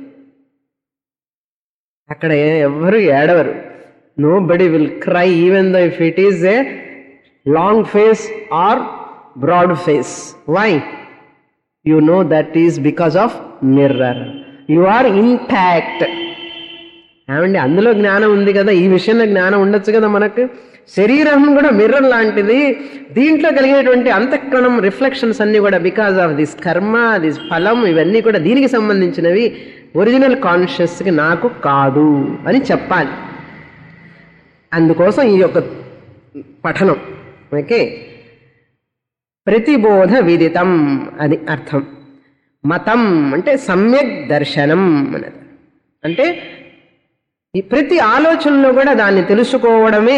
అక్కడ ఎవరు ఏడవరు. Nobody will cry even though if it is a long face or broad face. Why? You know that is because of mirror. You are intact. ఏమండి, అందులో జ్ఞానం ఉంది కదా, ఈ విషయంలో జ్ఞానం ఉండొచ్చు కదా మనకు. శరీరం కూడా మిర్రర్ లాంటిది. దీంట్లో కలిగేటువంటి అంతఃకరణం రిఫ్లెక్షన్స్ అన్ని కూడా because of this karma, this ఫలం, ఇవన్నీ కూడా దీనికి సంబంధించినవి. ఒరిజినల్ కాన్షియస్కి నాకు కాదు అని చెప్పాలి. అందుకోసం ఈ యొక్క పఠనం. ఓకే, ప్రతిబోధ విదితం అది అర్థం. మతం అంటే సమ్యక్ దర్శనం అన్నది. అంటే ఈ ప్రతి ఆలోచనలో కూడా దాన్ని తెలుసుకోవడమే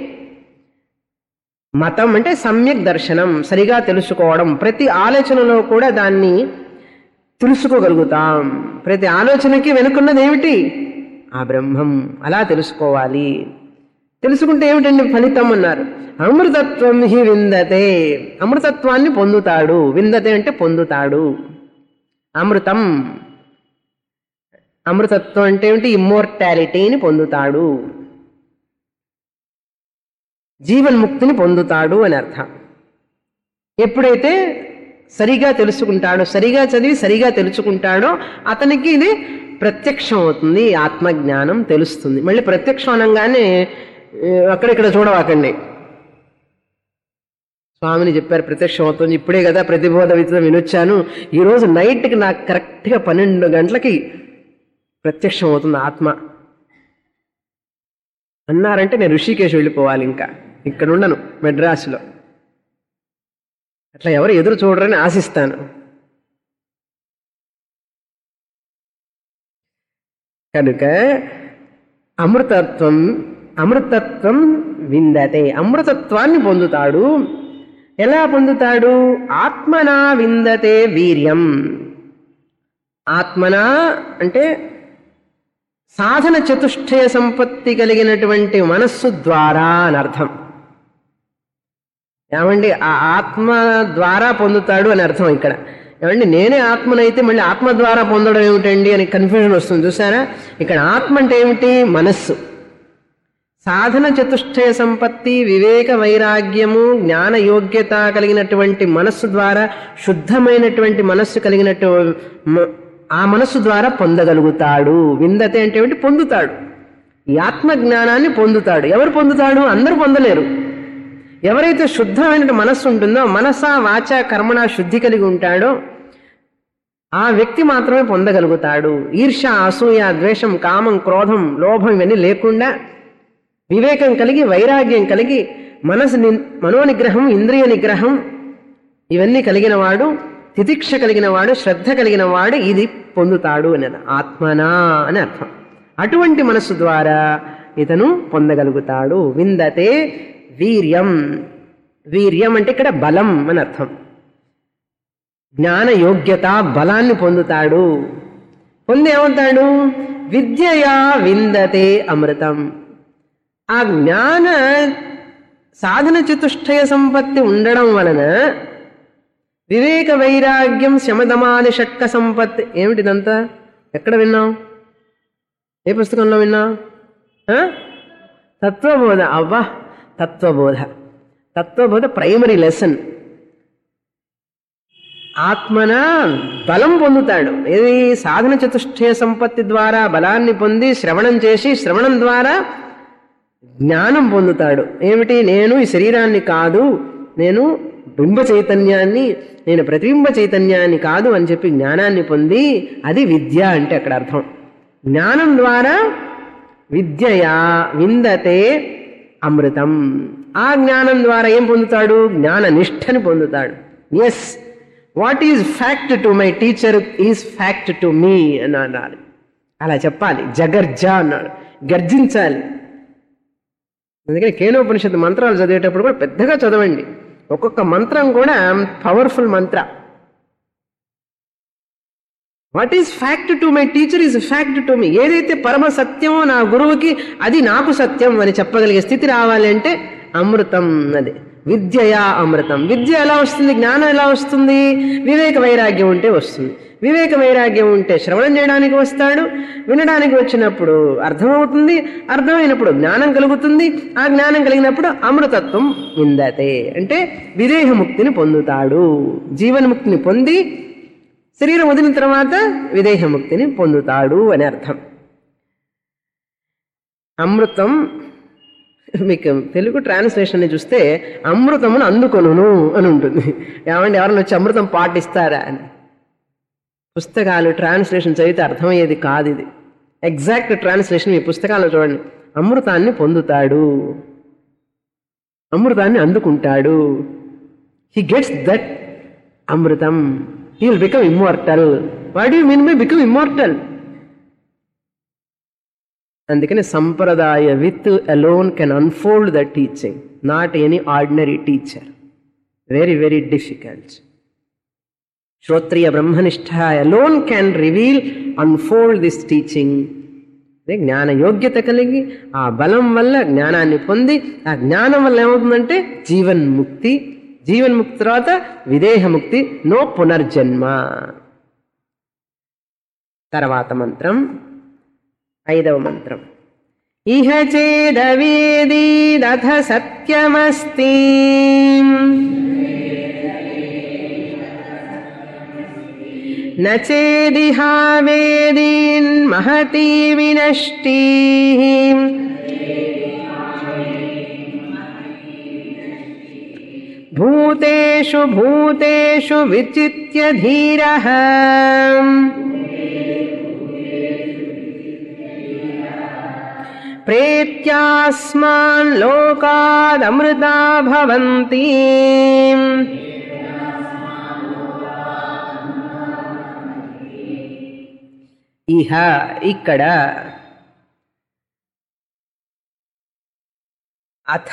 మతం. అంటే సమ్యక్ దర్శనం, సరిగా తెలుసుకోవడం. ప్రతి ఆలోచనలో కూడా దాన్ని తెలుసుకోగలుగుతాం. ప్రతి ఆలోచనకి వెనుకున్నది ఏమిటి? ఆ బ్రహ్మం. అలా తెలుసుకోవాలి. తెలుసుకుంటే ఏమిటండి ఫలితం అన్నారు? అమృతత్వం హి విందతే. అమృతత్వాన్ని పొందుతాడు. విందతే అంటే పొందుతాడు. అమృతం, అమృతత్వం అంటే ఏమిటి? ఇమ్మోర్టాలిటీని పొందుతాడు, జీవన్ముక్తిని పొందుతాడు అని అర్థం. ఎప్పుడైతే సరిగా తెలుసుకుంటాడో, సరిగా చదివి సరిగా తెలుసుకుంటాడో అతనికి ఇది ప్రత్యక్షం అవుతుంది. ఆత్మజ్ఞానం తెలుస్తుంది. మళ్ళీ ప్రత్యక్షం అనగానే అక్కడిక్కడ చూడవాకండి. స్వామిని చెప్పారు ప్రత్యక్షం అవుతుంది, ఇప్పుడే కదా ప్రతిబోధ విత్తనం వినొచ్చాను, ఈరోజు నైట్కి నాకు కరెక్ట్గా పన్నెండు గంటలకి ప్రత్యక్షం అవుతుంది ఆత్మ అన్నారంటే నేను ఋషికేశ్ వెళ్ళిపోవాలి. ఇంకా ఇక్కడ ఉండను మెడ్రాస్లో. అట్లా ఎవరు ఎదురు చూడరని ఆశిస్తాను. కనుక అమృతత్వం, అమృతత్వం విందతే, అమృతత్వాన్ని పొందుతాడు. ఎలా పొందుతాడు? ఆత్మనా విందతే వీర్యం. ఆత్మనా అంటే సాధన చతుష్టయ సంపత్తి కలిగినటువంటి మనస్సు ద్వారా అని అర్థం. ఏమండి, ఆ ఆత్మ ద్వారా పొందుతాడు అని అర్థం ఇక్కడ. ఏమండి, నేనే ఆత్మనైతే మళ్ళీ ఆత్మ ద్వారా పొందడం ఏమిటండి అని కన్ఫ్యూజన్ వస్తుంది చూసారా? ఇక్కడ ఆత్మ అంటే ఏమిటి? మనస్సు. సాధన చతుష్టయ సంపత్తి, వివేక వైరాగ్యము, జ్ఞాన యోగ్యత కలిగినటువంటి మనస్సు ద్వారా, శుద్ధమైనటువంటి మనస్సు కలిగినట్టు ఆ మనస్సు ద్వారా పొందగలుగుతాడు. విందతే అంటే ఏమిటి? పొందుతాడు. ఈ ఆత్మజ్ఞానాన్ని పొందుతాడు. ఎవరు పొందుతాడు? అందరూ పొందలేరు. ఎవరైతే శుద్ధమైన మనస్సు ఉంటుందో, మనస వాచ కర్మణ శుద్ధి కలిగి ఉంటాడో ఆ వ్యక్తి మాత్రమే పొందగలుగుతాడు. ఈర్ష, అసూయ, ద్వేషం, కామం, క్రోధం, లోభం ఇవన్నీ లేకుండా వివేకం కలిగి, వైరాగ్యం కలిగి, మనసు మనోనిగ్రహం, ఇంద్రియ నిగ్రహం ఇవన్నీ కలిగిన వాడు, తితిక్ష కలిగిన వాడు, శ్రద్ధ కలిగిన వాడు ఇది పొందుతాడు అని ఆత్మనా అని అర్థం. అటువంటి మనస్సు ద్వారా ఇతను పొందగలుగుతాడు. విందతే వీర్యం. వీర్యం అంటే ఇక్కడ బలం అని అర్థం. జ్ఞాన యోగ్యత, బలాన్ని పొందుతాడు. పొంది ఏమవుతాడు? విద్యయా విందతే అమృతం. ఆ జ్ఞాన సాధన చతుష్టయ సంపత్తి ఉండడం వలన వివేక వైరాగ్యం, శమదమాది షట్క సంపత్తి ఏమిటిదంతా? ఎక్కడ విన్నాం? ఏ పుస్తకంలో విన్నాం? తత్వబోధ. అవ్వా, తత్వబోధ. తత్వబోధ ప్రైమరీ లెసన్. ఆత్మన బలం పొందుతాడు. ఇది సాధన చతుష్టయ సంపత్తి ద్వారా బలాన్ని పొంది శ్రవణం చేసి, శ్రవణం ద్వారా జ్ఞానం పొందుతాడు. ఏమిటి? నేను ఈ శరీరాన్ని కాదు, నేను బింబ చైతన్యాన్ని, నేను ప్రతిబింబ చైతన్యాన్ని కాదు అని చెప్పి జ్ఞానాన్ని పొంది, అది విద్య అంటే అక్కడ అర్థం. జ్ఞానం ద్వారా విద్యయా విందతే అమృతం. ఆ జ్ఞానం ద్వారా ఏం పొందుతాడు? జ్ఞాన నిష్ఠని పొందుతాడు. Yes, what is fact to my teacher is fact to me అని అనాలి. అలా చెప్పాలి. జగర్జ అన్నాడు, గర్జించాలి. అందుకని కేనోపనిషత్తు మంత్రాలు చదివేటప్పుడు కూడా పెద్దగా చదవండి. ఒక్కొక్క మంత్రం కూడా powerful mantra. What is fact to my teacher is fact to me. ఏదైతే పరమ సత్యమో నా గురువుకి అది నాకు సత్యం అని చెప్పగలిగే స్థితి రావాలి అంటే అమృతం. అది విద్యయా అమృతం. విద్య ఎలా వస్తుంది? జ్ఞానం ఎలా వస్తుంది? వివేక వైరాగ్యం ఉంటే వస్తుంది. వివేక వైరాగ్యం ఉంటే శ్రవణం చేయడానికి వస్తాడు. వినడానికి వచ్చినప్పుడు అర్థమవుతుంది. అర్థమైనప్పుడు జ్ఞానం కలుగుతుంది. ఆ జ్ఞానం కలిగినప్పుడు అమృతత్వం విందతే అంటే విదేహముక్తిని పొందుతాడు. జీవన్ముక్తిని పొంది శరీరం వదిలిన తర్వాత విదేహముక్తిని పొందుతాడు అని అర్థం. అమృతం మీకు తెలుగు ట్రాన్స్లేషన్ చూస్తే అమృతమును అందుకొనును అని ఉంటుంది. ఏమంటే ఎవరైనా వచ్చి అమృతం పాటిస్తారా అని. పుస్తకాలు ట్రాన్స్లేషన్ చదివితే అర్థమయ్యేది కాదు ఇది. ఎగ్జాక్ట్ ట్రాన్స్లేషన్ మీ పుస్తకాల్లో చూడండి. అమృతాన్ని పొందుతాడు, అమృతాన్ని అందుకుంటాడు. హీ గెట్స్ దట్ అమృతం. He will become immortal. What do you mean by become immortal? అందుకని సంప్రదాయ with alone can unfold the teaching, not any ordinary teacher. Very very difficult. శ్రోత్రియ బ్రహ్మనిష్ఠ alone can reveal, unfold this teaching. జ్ఞాన యోగ్యత కలిగి ఆ బలం వల్ల జ్ఞానాన్ని పొంది, ఆ జ్ఞానం వల్ల ఏమవుతుందంటే జీవన్ముక్తి. జీవన్ముక్తి తర్వాత విదేహముక్తి, నో పునర్జన్మ. తర్వాత మంత్రం ఐదవ మంత్రం. ఇహ చేదవేదీదథ సత్యమస్తి న చేదిహా వేదీన్ మహతీ వినష్టి భూతేషు భూతేషు విచిత్య ధీరః ప్రేత్యాస్మాన్ లోకాదమృతా భవంతి. ఇహ ఇక్కడ అథ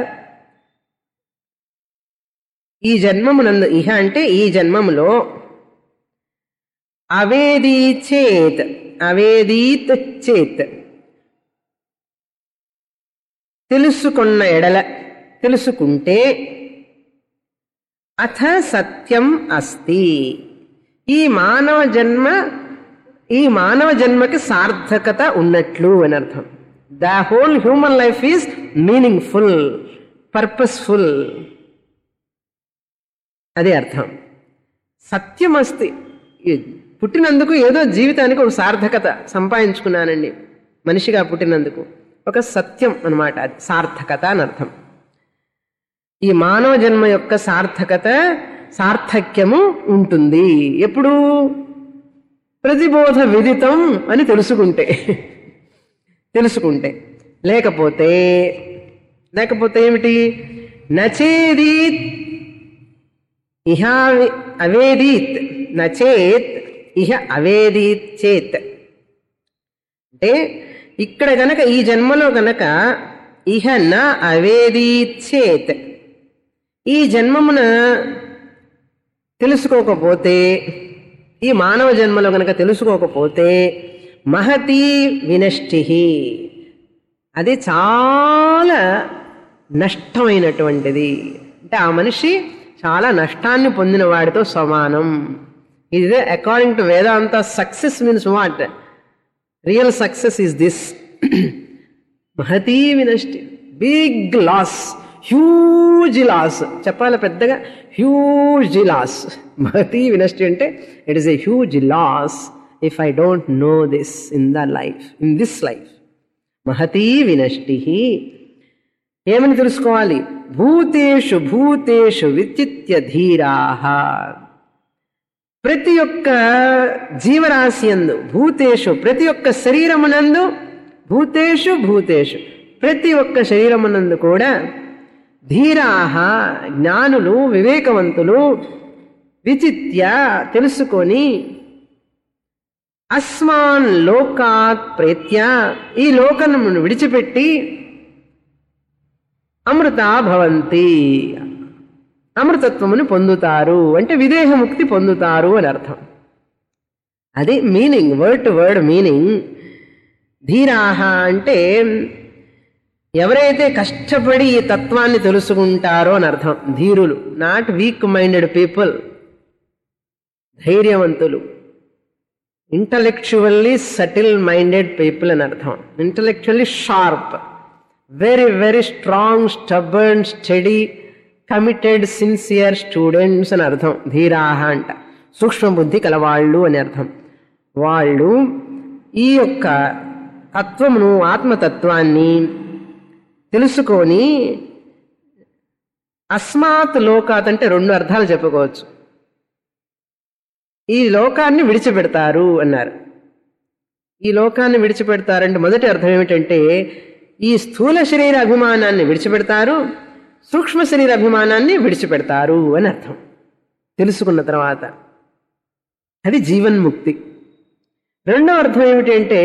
ఈ జన్మమునందు, ఇహ అంటే ఈ జన్మములో, అవేదీ చేత్, అవేదీత్ చేత్ తెలుసుకున్న ఎడల, తెలుసుకుంటే, అథ సత్యం అస్తి ఈ మానవ జన్మ, ఈ మానవ జన్మకి సార్థకత ఉన్నట్లు అని అర్థం. The whole human life is meaningful, purposeful. అదే అర్థం. సత్యం అస్తి. పుట్టినందుకు ఏదో జీవితానికి ఒక సార్థకత సంపాదించుకున్నానండి, మనిషిగా పుట్టినందుకు ఒక సత్యం అన్నమాట, అది సార్థకత అని అర్థం. ఈ మానవ జన్మ యొక్క సార్థకత, సార్థక్యము ఉంటుంది ఎప్పుడు? ప్రతిబోధ విదితం అని తెలుసుకుంటే తెలుసుకుంటే లేకపోతే లేకపోతే ఏమిటి? నచేదీత్ ఇహ అవేదీత్, నచేత్ ఇహ అవేదీత్ చేత్. అంటే ఇక్కడ గనక ఈ జన్మలో గనక ఇహ న అవేదీత్ చేత్, ఈ జన్మమున తెలుసుకోకపోతే, ఈ మానవ జన్మలో గనక తెలుసుకోకపోతే మహతీ వినష్టి, అది చాలా నష్టమైనటువంటిది. అంటే ఆ మనిషి చాలా నష్టాన్ని పొందిన వాడితో సమానం. ఇది according to Vedanta success means what? Real success is this. మహతీ వినష్టి, బిగ్ లాస్, హ్యూజ్ లాస్. చెప్పాలి పెద్దగా, హ్యూజ్ లాస్. మహతీ వినష్టి అంటే it is a huge loss if I don't know this in the life, in this life. మహతీ వినష్టి. ఏమని తెలుసుకోవాలి? భూతేషు భూతేషు విచిత్య ధీరాః. ప్రతి ఒక్క జీవరాశి యందు, భూతేషు ప్రతి ఒక్క శరీరమునందు, భూతేషు భూతేషు ప్రతి ఒక్క శరీరమునందు కూడా ధీరాః జ్ఞానులు, వివేకవంతులు, విచిత్య తెలుసుకొని, అస్మాన్ లోకాత్ ప్రేత్య ఈ లోకమును విడిచిపెట్టి అమృత భవంతి అమృతత్వమును పొందుతారు, అంటే విదేహముక్తి పొందుతారు అని అర్థం. అది meaning, word to word meaning. ధీరాహ అంటే ఎవరైతే కష్టపడి ఈ తత్వాన్ని తెలుసుకుంటారో అని అర్థం. ధీరులు, నాట్ వీక్ మైండెడ్ పీపుల్, ధైర్యవంతులు, ఇంటలెక్చువల్లీ సటిల్ మైండెడ్ పీపుల్ అని అర్థం. Intellectually sharp, very very strong, stubborn, study, committed, sincere students అని అర్థం. ధీరాహ అంట సూక్ష్మ బుద్ధి కలవాళ్ళు అని అర్థం. వాళ్ళు ఈ యొక్క తత్వమును, ఆత్మతత్వాన్ని తెలుసుకొని అస్మాత్ లోకాత్ అంటే రెండు అర్థాలు చెప్పుకోవచ్చు. ఈ లోకాన్ని విడిచిపెడతారు అన్నారు. ఈ లోకాన్ని విడిచిపెడతారంటే మొదటి అర్థం ఏమిటంటే ఈ స్థూల శరీర అభిమానాన్ని విడిచిపెడతారు, సూక్ష్మ శరీర అభిమానాన్ని విడిచిపెడతారు అని అర్థం. తెలుసుకున్న తర్వాత అది జీవన్ముక్తి. రెండో అర్థం ఏమిటంటే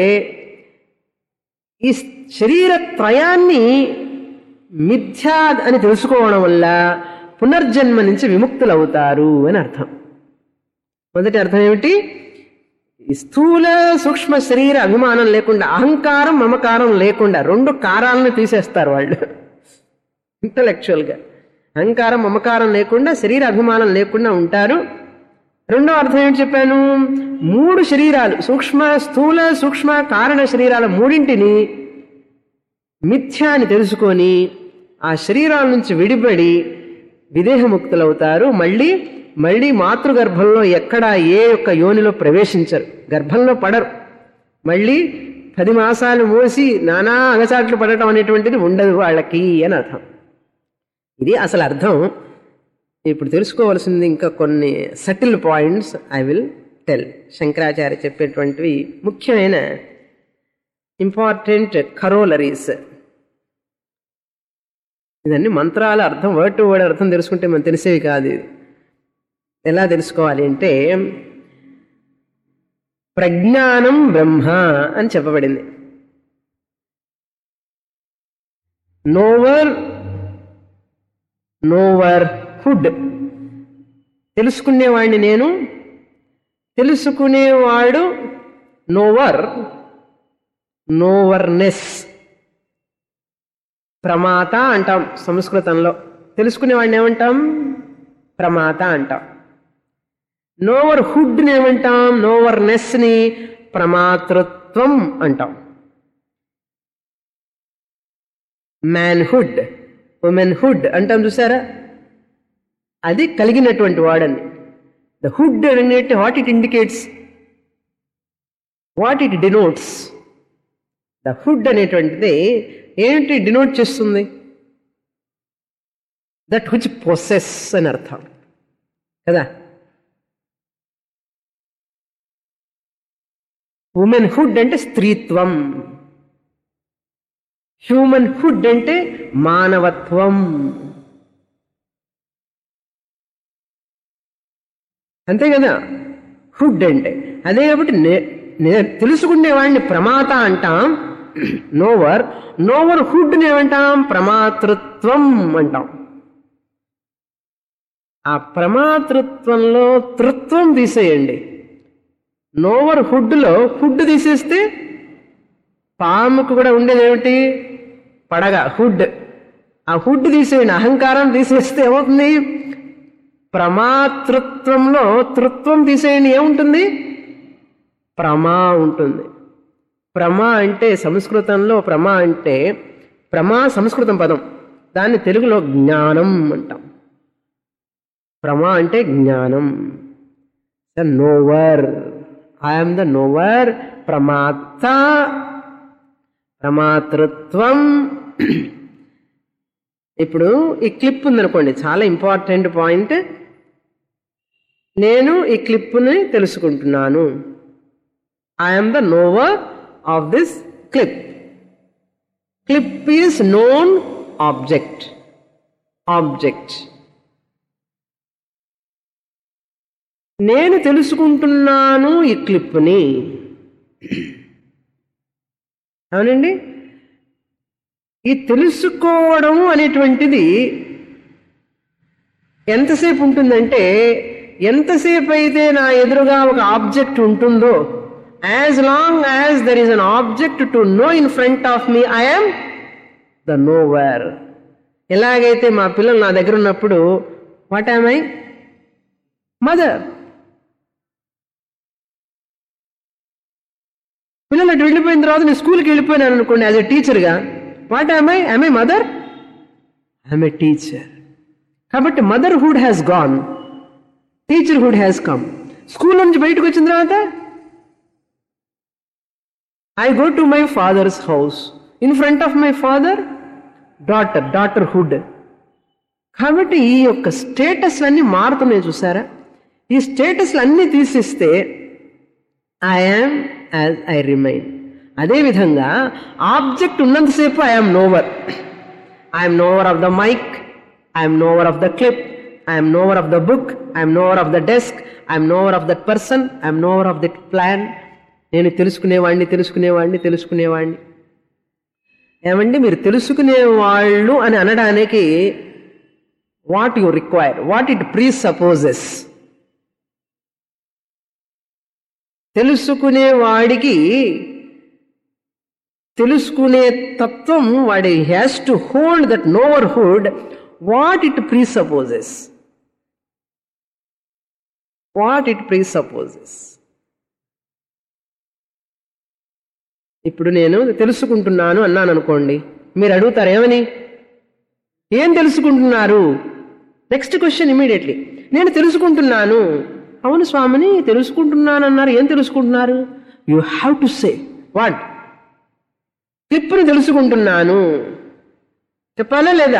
ఈ శరీర త్రయాన్ని మిథ్యా అని తెలుసుకోవడం వల్ల పునర్జన్మ నుంచి విముక్తులవుతారు అని అర్థం. మొదటి అర్థం ఏమిటి? ఈ స్థూల సూక్ష్మ శరీర అభిమానం లేకుండా, అహంకారం మమకారం లేకుండా, రెండు కారాలను తీసేస్తారు వాళ్ళు ఇంటలెక్చువల్గా. అహంకారం మమకారం లేకుండా, శరీర అభిమానం లేకుండా ఉంటారు. రెండో అర్థం ఏంటి చెప్పాను? మూడు శరీరాలు, సూక్ష్మ స్థూల సూక్ష్మ కారణ శరీరాల మూడింటిని మిథ్యా అని తెలుసుకొని ఆ శరీరాల నుంచి విడిపడి విదేహముక్తులవుతారు. మళ్ళీ మళ్ళీ మాతృగర్భంలో ఎక్కడ ఏ యొక్క యోనిలో ప్రవేశించరు, గర్భంలో పడరు. మళ్ళీ పది మాసాలు మోసి నానా అగచాట్లు పడటం అనేటువంటిది ఉండదు వాళ్ళకి అని అర్థం. ఇది అసలు అర్థం. ఇప్పుడు తెలుసుకోవాల్సింది ఇంకా కొన్ని subtle points I will tell. Shankaracharya చెప్పేటువంటివి ముఖ్యమైన ఇంపార్టెంట్ కరోలరీస్. ఇదన్నీ మంత్రాల అర్థం, వర్డ్ టు వర్డ్ అర్థం తెలుసుకుంటే మనం తెలిసేవి కాదు. ఎలా తెలుసుకోవాలి అంటే ప్రజ్ఞానం బ్రహ్మ అని చెప్పబడింది. నోవర్ నోవర్ హుడ్, తెలుసుకునేవాడిని నేను, తెలుసుకునేవాడు నోవర్, నోవర్నెస్. ప్రమాత అంటాం సంస్కృతంలో, తెలుసుకునేవాడిని ఏమంటాం? ప్రమాత అంటాం. నోవర్ హుడ్ని ఏమంటాం? నోవర్నెస్ని ప్రమాతృత్వం అంటాం. మ్యాన్హుడ్, ఉమెన్హుడ్ అంటాం చూసారా, అది కలిగినటువంటి వాడని. ద హుడ్ అనేది what it indicates, what it denotes. The hood అనేటువంటిది ఏంటి డినోట్ చేస్తుంది? దట్ విచ్ పొసెస్ అని అర్థం కదా. ఉమెన్ హుడ్ అంటే స్త్రీత్వం, హ్యూమన్ హుడ్ అంటే మానవత్వం. అంతే కదా హుడ్ అంటే. అదే కాబట్టి నే తెలుసుకునేవాడిని ప్రమాత అంటాం, నోవర్. నోవర్ హుడ్ని ఏమంటాం? ప్రమాతృత్వం అంటాం. ఆ ప్రమాతృత్వంలో తృత్వం తీసేయండి. నోవర్ హుడ్లో హుడ్ తీసేస్తే పాముకు కూడా ఉండేది ఏమిటి? పడగ, హుడ్. ఆ హుడ్ తీసేయండి, అహంకారం తీసేస్తే ఏమవుతుంది? ప్రమాతృత్వంలో తృత్వం తీసేయండి, ఏముంటుంది? ప్రమా ఉంటుంది. ప్రమా అంటే సంస్కృతంలో ప్రమా అంటే ప్రమా సంస్కృతం పదం, దాన్ని తెలుగులో జ్ఞానం అంటాం. ప్రమా అంటే జ్ఞానం. The knower, I'm the knower. ప్రమాత, ప్రమాతృత్వం. ఇప్పుడు ఈ క్లిప్ ఉందనుకోండి, చాలా ఇంపార్టెంట్ పాయింట్. నేను ఈ క్లిప్ని తెలుసుకుంటున్నాను. I'm the knower of this clip. Clip is known object. Object నేను తెలుసుకుంటున్నాను ఈ క్లిప్ని. అవునండి. ఈ తెలుసుకోవడం అనేటువంటిది ఎంతసేపు ఉంటుందంటే, ఎంతసేపు అయితే నా ఎదురుగా ఒక ఆబ్జెక్ట్ ఉంటుందో, as long as there is an object to know in front of me, I am the knower. ఎలాగైతే మా పిల్లలు నా దగ్గర ఉన్నప్పుడు వాట్ యామ్ ఐ? మదర్. పిల్లలు అటు వెళ్ళిపోయిన తర్వాత నేను స్కూల్కి వెళ్ళిపోయినాను అనుకోండి, యాజ్ ఎ టీచర్గా, what am I? Am I mother? I'm a teacher. కాబట్టి motherhood has gone, teacherhood has come. School నుంచి బయటకు వచ్చిన తర్వాత I go to my father's house. In front of my father daughter, daughterhood. కాబట్టి ఈ యొక్క స్టేటస్లు అన్నీ మారుతున్నాయి చూసారా. ఈ స్టేటస్లు అన్నీ తీసిస్తే I am as I remain. అదేవిధంగా ఆబ్జెక్ట్ ఉన్నంతసేపు I'm knower. I'm knower of the mic, I'm knower of the clip, I'm knower of the book, I'm knower of the desk, I'm knower of that person, I'm knower of that plan. నేను తెలుసుకునేవాడిని తెలుసుకునేవాడిని తెలుసుకునేవాడిని. ఏమండి, మీరు తెలుసుకునేవాళ్ళు అని అనడానికి what you require, what it presupposes. తెలుసుకునేవాడికి తెలుసుకునే తత్వం, వాడి has to hold that నోవర్హుడ్. What it presupposes, what it presupposes. ఇప్పుడు నేను తెలుసుకుంటున్నాను అన్నాను అనుకోండి, మీరు అడుగుతారు ఏమని? ఏం తెలుసుకుంటున్నారు? నెక్స్ట్ క్వశ్చన్ ఇమీడియట్లీ, నేను తెలుసుకుంటున్నాను. అవును స్వామిని, తెలుసుకుంటున్నాను అన్నారు, ఏం తెలుసుకుంటున్నారు? You have to say what. క్లిప్ని తెలుసుకుంటున్నాను చెప్పాలా లేదా?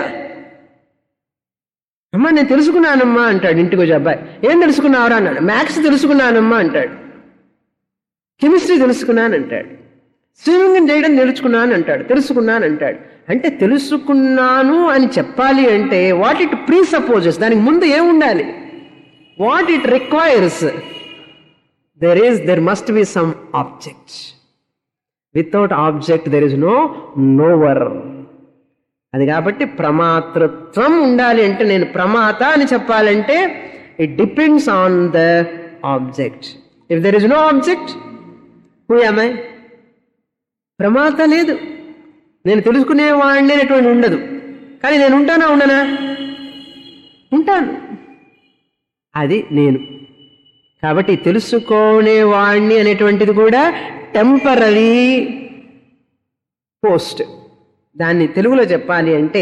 అమ్మా నేను తెలుసుకున్నానమ్మా అంటాడు ఇంటికి వచ్చి అబ్బాయి. ఏం తెలుసుకున్నావురా అన్నాడు. మ్యాథ్స్ తెలుసుకున్నానమ్మా అంటాడు. కెమిస్ట్రీ తెలుసుకున్నాను అంటాడు. స్విమ్మింగ్ చేయడం నేర్చుకున్నాను అంటాడు. తెలుసుకున్నాను అంటాడు. అంటే తెలుసుకున్నాను అని చెప్పాలి అంటే వాట్ ఇట్ ప్రీ సపోజెస్, దానికి ముందు ఏముండాలి? What it requires, there is there must be some object. Without object there is no knower. అది కాబట్టి ప్రమాతృత్వం ఉండాలి అంటే, నేను ప్రమాత అని చెప్పాలంటే it depends on the object. If there is no object, who am I? ప్రమాత లేదు, నేను తెలుసుకునేవాడిని అనేటువంటి ఉండదు. కానీ నేను ఉంటానా ఉండనా? ఉంటాను. అది నేను. కాబట్టి తెలుసుకునేవాణ్ణి అనేటువంటిది కూడా టెంపరరీ పోస్ట్. దాన్ని తెలుగులో చెప్పాలి అంటే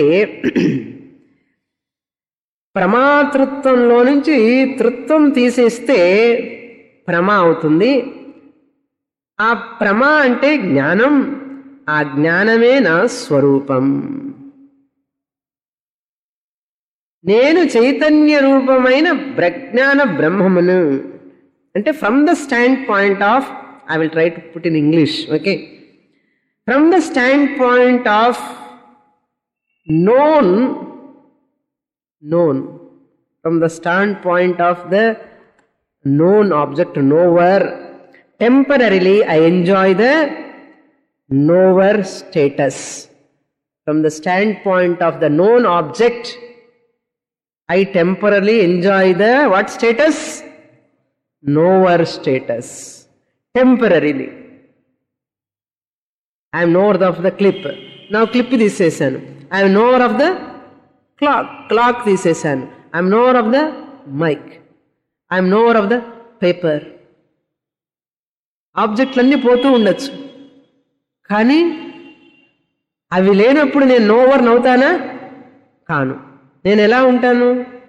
ప్రమాతృత్వంలో నుంచి తృత్వం తీసేస్తే ప్రమా అవుతుంది. ఆ ప్రమా అంటే జ్ఞానం, ఆ జ్ఞానమే నా స్వరూపం. నేను చైతన్య రూపమైన ప్రజ్ఞాన బ్రహ్మమును అంటే from the standpoint of, I will try to put in English, okay, from the standpoint of known known from the standpoint of the known object, knower, temporarily I enjoy the knower status. From the standpoint of the known object, I temporarily enjoy the what status? Knower status. Temporarily. I am knower of the clip. Now clip తీసేసాను. I am knower of the clock. Clock తీసేసాను. I am knower of the mic. I am knower of the paper. ఆబ్జెక్ట్లన్నీ పోతూ ఉండొచ్చు, కానీ అవి లేనప్పుడు నేను knower నవుతానా? కాను. నేను ఎలా ఉంటాను?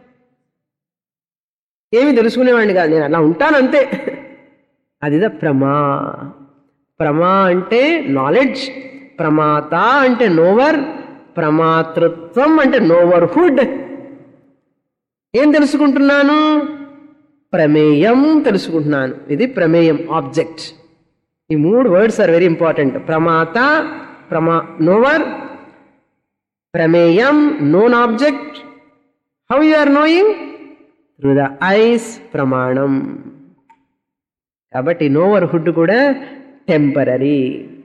ఏమి తెలుసుకునేవాడిని కాదు, నేను అలా ఉంటాను అంతే. అదిదా ప్రమా. ప్రమా అంటే నాలెడ్జ్, ప్రమాత అంటే నోవర్, ప్రమాతృత్వం అంటే నోవర్హుడ్. ఏం తెలుసుకుంటున్నాను? ప్రమేయం తెలుసుకుంటున్నాను. ఇది ప్రమేయం, ఆబ్జెక్ట్. ఈ మూడు వర్డ్స్ ఆర్ వెరీ ఇంపార్టెంట్. ప్రమాత, ప్రమా నోవర్, ప్రమేయం known object. How you are knowing? Through the eyes, ప్రమాణం. కాబట్టి నోవర్హుడ్ కూడా టెంపరరీ.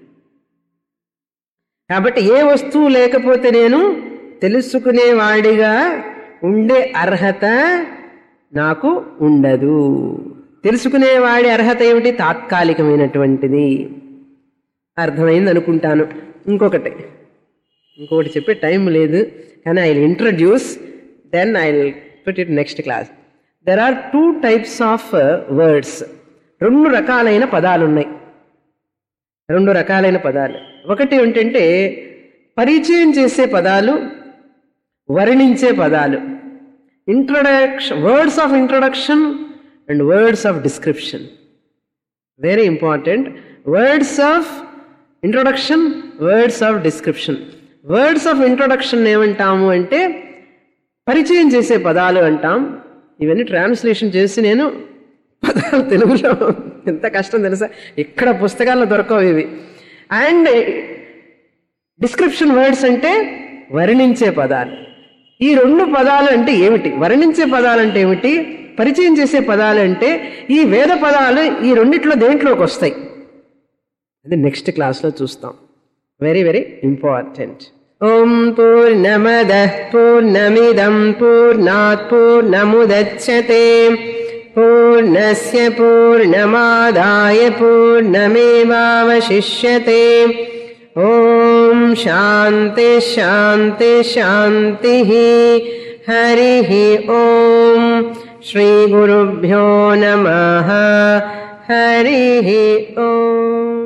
కాబట్టి ఏ వస్తువు లేకపోతే నేను తెలుసుకునేవాడిగా ఉండే అర్హత నాకు ఉండదు. తెలుసుకునేవాడి అర్హత ఏమిటి? తాత్కాలికమైనటువంటిది. అర్థమైంది అనుకుంటాను. ఇంకొకటి ఇంకొకటి చెప్పే టైం లేదు, కానీ I will introduce, then I will put it next class. There are two types of words. రెండు రకాలైన పదాలు ఉన్నాయి. రెండు రకాలైన పదాలు. ఒకటి ఏంటంటే పరిచయం చేసే పదాలు, వర్ణించే పదాలు. Introduction, words of introduction and words of description. Very important. Words of introduction, words of description. Words of introduction ఏమంటాము అంటే పరిచయం చేసే పదాలు అంటాం. ఇవన్నీ ట్రాన్స్లేషన్ చేసి నేను పదాలు తెలుగులో, ఎంత కష్టం తెలుసా, ఇక్కడ పుస్తకాల్లో దొరకవు ఇవి. అండ్ డిస్క్రిప్షన్ వర్డ్స్ అంటే వర్ణించే పదాలు. ఈ రెండు పదాలు అంటే ఏమిటి? వర్ణించే పదాలు అంటే ఏమిటి? పరిచయం చేసే పదాలు అంటే ఈ వేద పదాలు ఈ రెండిట్లో దేంట్లోకి వస్తాయి? అది నెక్స్ట్ క్లాస్లో చూస్తాం. Very very important. ఓం పూర్ణమదః పూర్ణమిదం పూర్ణాత్ పూర్ణముదచ్యతే పూర్ణస్య పూర్ణమాదాయ పూర్ణమేవావశిష్యతే. ఓం శాంతి శాంతి శాంతి. హరి ఓం. శ్రీ గురుభ్యో నమః. హరి ఓం.